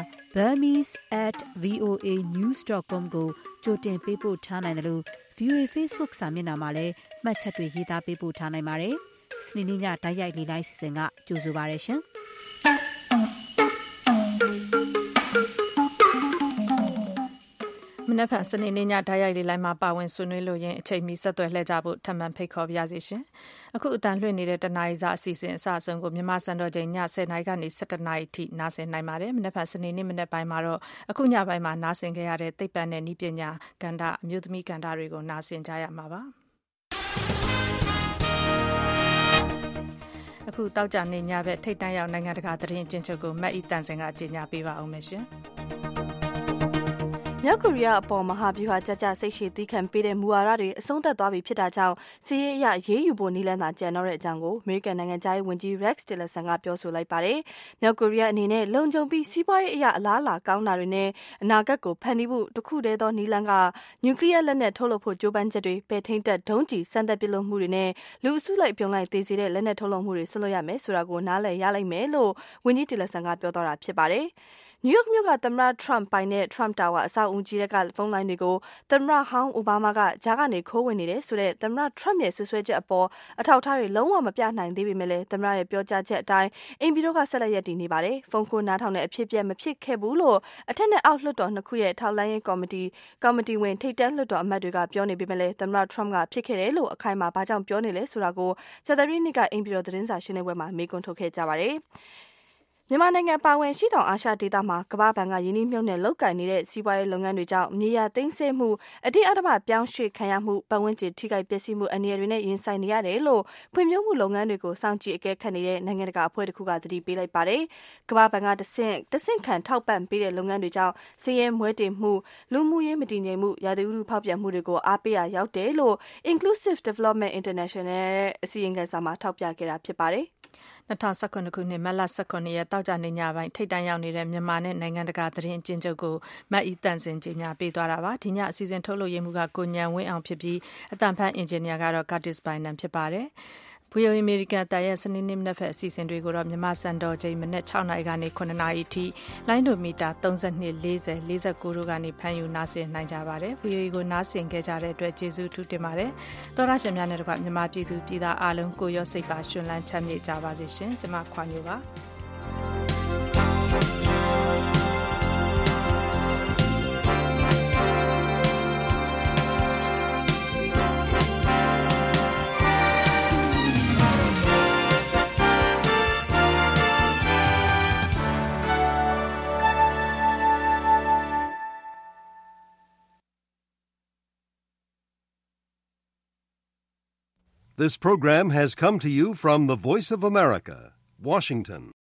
burmese@voanews.com ကိုကြိုတင်ပေးပို့ထားနိုင်တယ်လို့ VOA Facebook စာမျက်နှာမှာလည်းမှတ်ချက်တွေရေးသားပေးပို့ထားနိုင်ပါတယ်။စနေနေ့ညတိုက်ရိုက်လေ့လာစီစဉ်ကကြိုဆိုပါရရှင်။မနက်ဖြန်စနေနေ့ညဓာတ်ရိုက်လေးလိုက်မှာပါဝင်ဆွေးနွေးလို့ရင်အချိန်မီဆက်သွယ်လှည့်ကြဖို့ထပ်မံဖိတ်ခေါ်ပါရစေရှင်။အခုအတန်လွှင့်နေတဲ့တနာရီစာအစီအစဉ်အစအဆုံးကိုမြန်မာစံတော်ချိန်ည10:00နာရီကနေ17:00နာရီထိနားဆင်နိုင်ပါတယ်။မနက်ဖြန်စနေနေ့မနက်ပိုင်းမှာတော့အခုညပိုင်းမှာနားဆင်ခဲ့ရတဲ့သိပ္ပံနဲ့နည်းပညာကဏ္ဍအမျိုးသမီးကဏ္ဍတွေကိုနားဆင်ကြရမှာပါ။အခုတောက်ကြနေညဘက်ထိတ်တန့်ရောက်နိုင်ငံတကာသတင်းကျဉ်းချုပ်ကိုမတ်ဤတန်စင်ကကြီးညာပေးပါအောင်မယ်ရှင်။မြောက်ကိုရီးယားအပေါ်မဟာဗျူဟာကြကြစိတ်ရှည်သီးခံပေးတဲ့မူဝါဒတွေအဆုံးသတ်သွားပြီဖြစ်တာကြောင့်စီးရဲအရရေးယူဖို့နည်းလမ်းသာကျန်တော့တဲ့အကြောင်းကိုအမေရိကန်နိုင်ငံသားဝန်ကြီး Rex Tillerson ကပြောဆိုလိုက်ပါတယ်။မြောက်ကိုရီးယားအနေနဲ့လုံခြုံပြီးစီးပွားရေးအရအလားအလာကောင်းတာတွေနဲ့အနာဂတ်ကိုဖန်တီးဖို့တစ်ခုတည်းသောနည်းလမ်းကနျူကလ িয়ার လက်နက်ထုတ်လုပ်ဖို့ကြိုးပမ်းချက်တွေပဲထိန်းတက်ဒုံးကျည်စမ်းသပ်ပစ်လွှတ်မှုတွေနဲ့လူအစုလိုက်ပြုံလိုက်သေစေတဲ့လက်နက်ထုတ်လုပ်မှုတွေဆက်လုပ်ရမယ်ဆိုတာကိုနားလည်ရလိမ့်မယ်လို့ဝန်ကြီး Tillerson ကပြောသွားတာဖြစ်ပါတယ်။နယူးယောက်မြို့ကသမ္မတထရမ့်ပိုင်တဲ့ Trump Tower အဆောက်အဦကြီးကဖုန်းလိုင်းတွေကိုသမ္မတဟောင်းအိုဘားမားကဂျာကနေခိုးဝင်နေတယ်ဆိုတဲ့သမ္မတထရမ့်ရဲ့ဆွဆွဲချက်အပေါ်အထောက်အထားတွေလုံးဝမပြနိုင်သေးပေမဲ့လည်းသမ္မတရဲ့ပြောကြားချက်အတိုင်းအိမ်ပြည်တော်ကဆက်လက်ရည်တည်နေပါတယ်။ဖုန်းခိုးနားထောင်တဲ့အဖြစ်အပျက်မဖြစ်ခဲ့ဘူးလို့အထက်နဲ့အောက်လွှတ်တော်နှစ်ခုရဲ့ထောက်လှမ်းရေးကော်မတီဝင်ထိပ်တန်းလွှတ်တော်အမတ်တွေကပြောနေပေမဲ့လည်းသမ္မတထရမ့်ကဖြစ်ခဲ့တယ်လို့အခိုင်အမာဘာကြောင့်ပြောနေလဲဆိုတာကိုဇက်သရီနစ်ကအိမ်ပြည်တော်သတင်းစာရှင်းလင်းပွဲမှာမေးခွန်းထုတ်ခဲ့ကြပါတယ်။မြန်မာနိုင်ငံပါဝင်ရှိတောင်အာရှဒေသမှာကမ္ဘာ့ဘဏ်ကယင်းနှိမ့်မြုပ်နဲ့လောက်ကိုင်နေတဲ့စီးပွားရေးလုပ်ငန်းတွေကြောင့်မြေယာသိမ်းဆည်းမှုအတိအဓမ္မပြောင်းရွှေ့ခံရမှုပတ်ဝန်းကျင်ထိခိုက်ပျက်စီးမှုအန္တရာယ်တွေနဲ့ရင်ဆိုင်နေရတယ်လို့ဖွံ့ဖြိုးမှုလုပ်ငန်းတွေကိုစောင့်ကြည့်အကဲခတ်နေတဲ့နိုင်ငံတကာအဖွဲ့တစ်ခုကသတိပေးလိုက်ပါတယ်။ကမ္ဘာ့ဘဏ်ကတဆင့်ခံထောက်ပံ့ပေးတဲ့လုပ်ငန်းတွေကြောင့်ဆင်းရဲမွဲတေမှုလူမှုရေးမတည်ငြိမ်မှုရာသီဥတုဖောက်ပြန်မှုတွေကိုအားပေးရရောက်တယ်လို့ Inclusive Development International အစီရင်ခံစာမှာထောက်ပြခဲ့တာဖြစ်ပါတယ်။ 2019ခုနှစ်မတ်လ18ရက်တောက်ကြနေညပိုင်းထိတ်တန့်ရောက်နေတဲ့မြန်မာနဲ့နိုင်ငံတကာသတင်းအကျဉ်းချုပ်ကိုမတ်ဤတန်စင်ကြီးညာပေးသွားတာပါဒီညအစီအစဉ်ထုတ်လို့ရမှုကကိုညံဝင်းအောင်ဖြစ်ပြီးအတန်ဖန်အင်ဂျင်နီယာကတော့ Curtis Bynum ဖြစ်ပါတယ်VOA အမေရိကန်တပ်ရဲ့စနေနေ့မနက်ဖက်အစီအစဉ်တွေကိုတော့မြန်မာစံတော်ချိန်မနက်6:00နာရီကနေ9:00နာရီထိလိုင်းဒိုမီတာ32 40 49တို့ကနေဖမ်းယူနားဆင်နိုင်ကြပါတယ်။ VOA ကိုနားဆင်ခဲ့ကြတဲ့အတွက်ကျေးဇူးထူးတင်ပါတယ်။သောရရှင်များနဲ့တကွမြန်မာပြည်သူပြည်သားအားလုံးကိုရောစိတ်ပါရှင်လန်းချမ်းမြေ့ကြပါစေရှင်။ကျွန်မခွာမျိုးပါ။ This program has come to you from the Voice of America, Washington.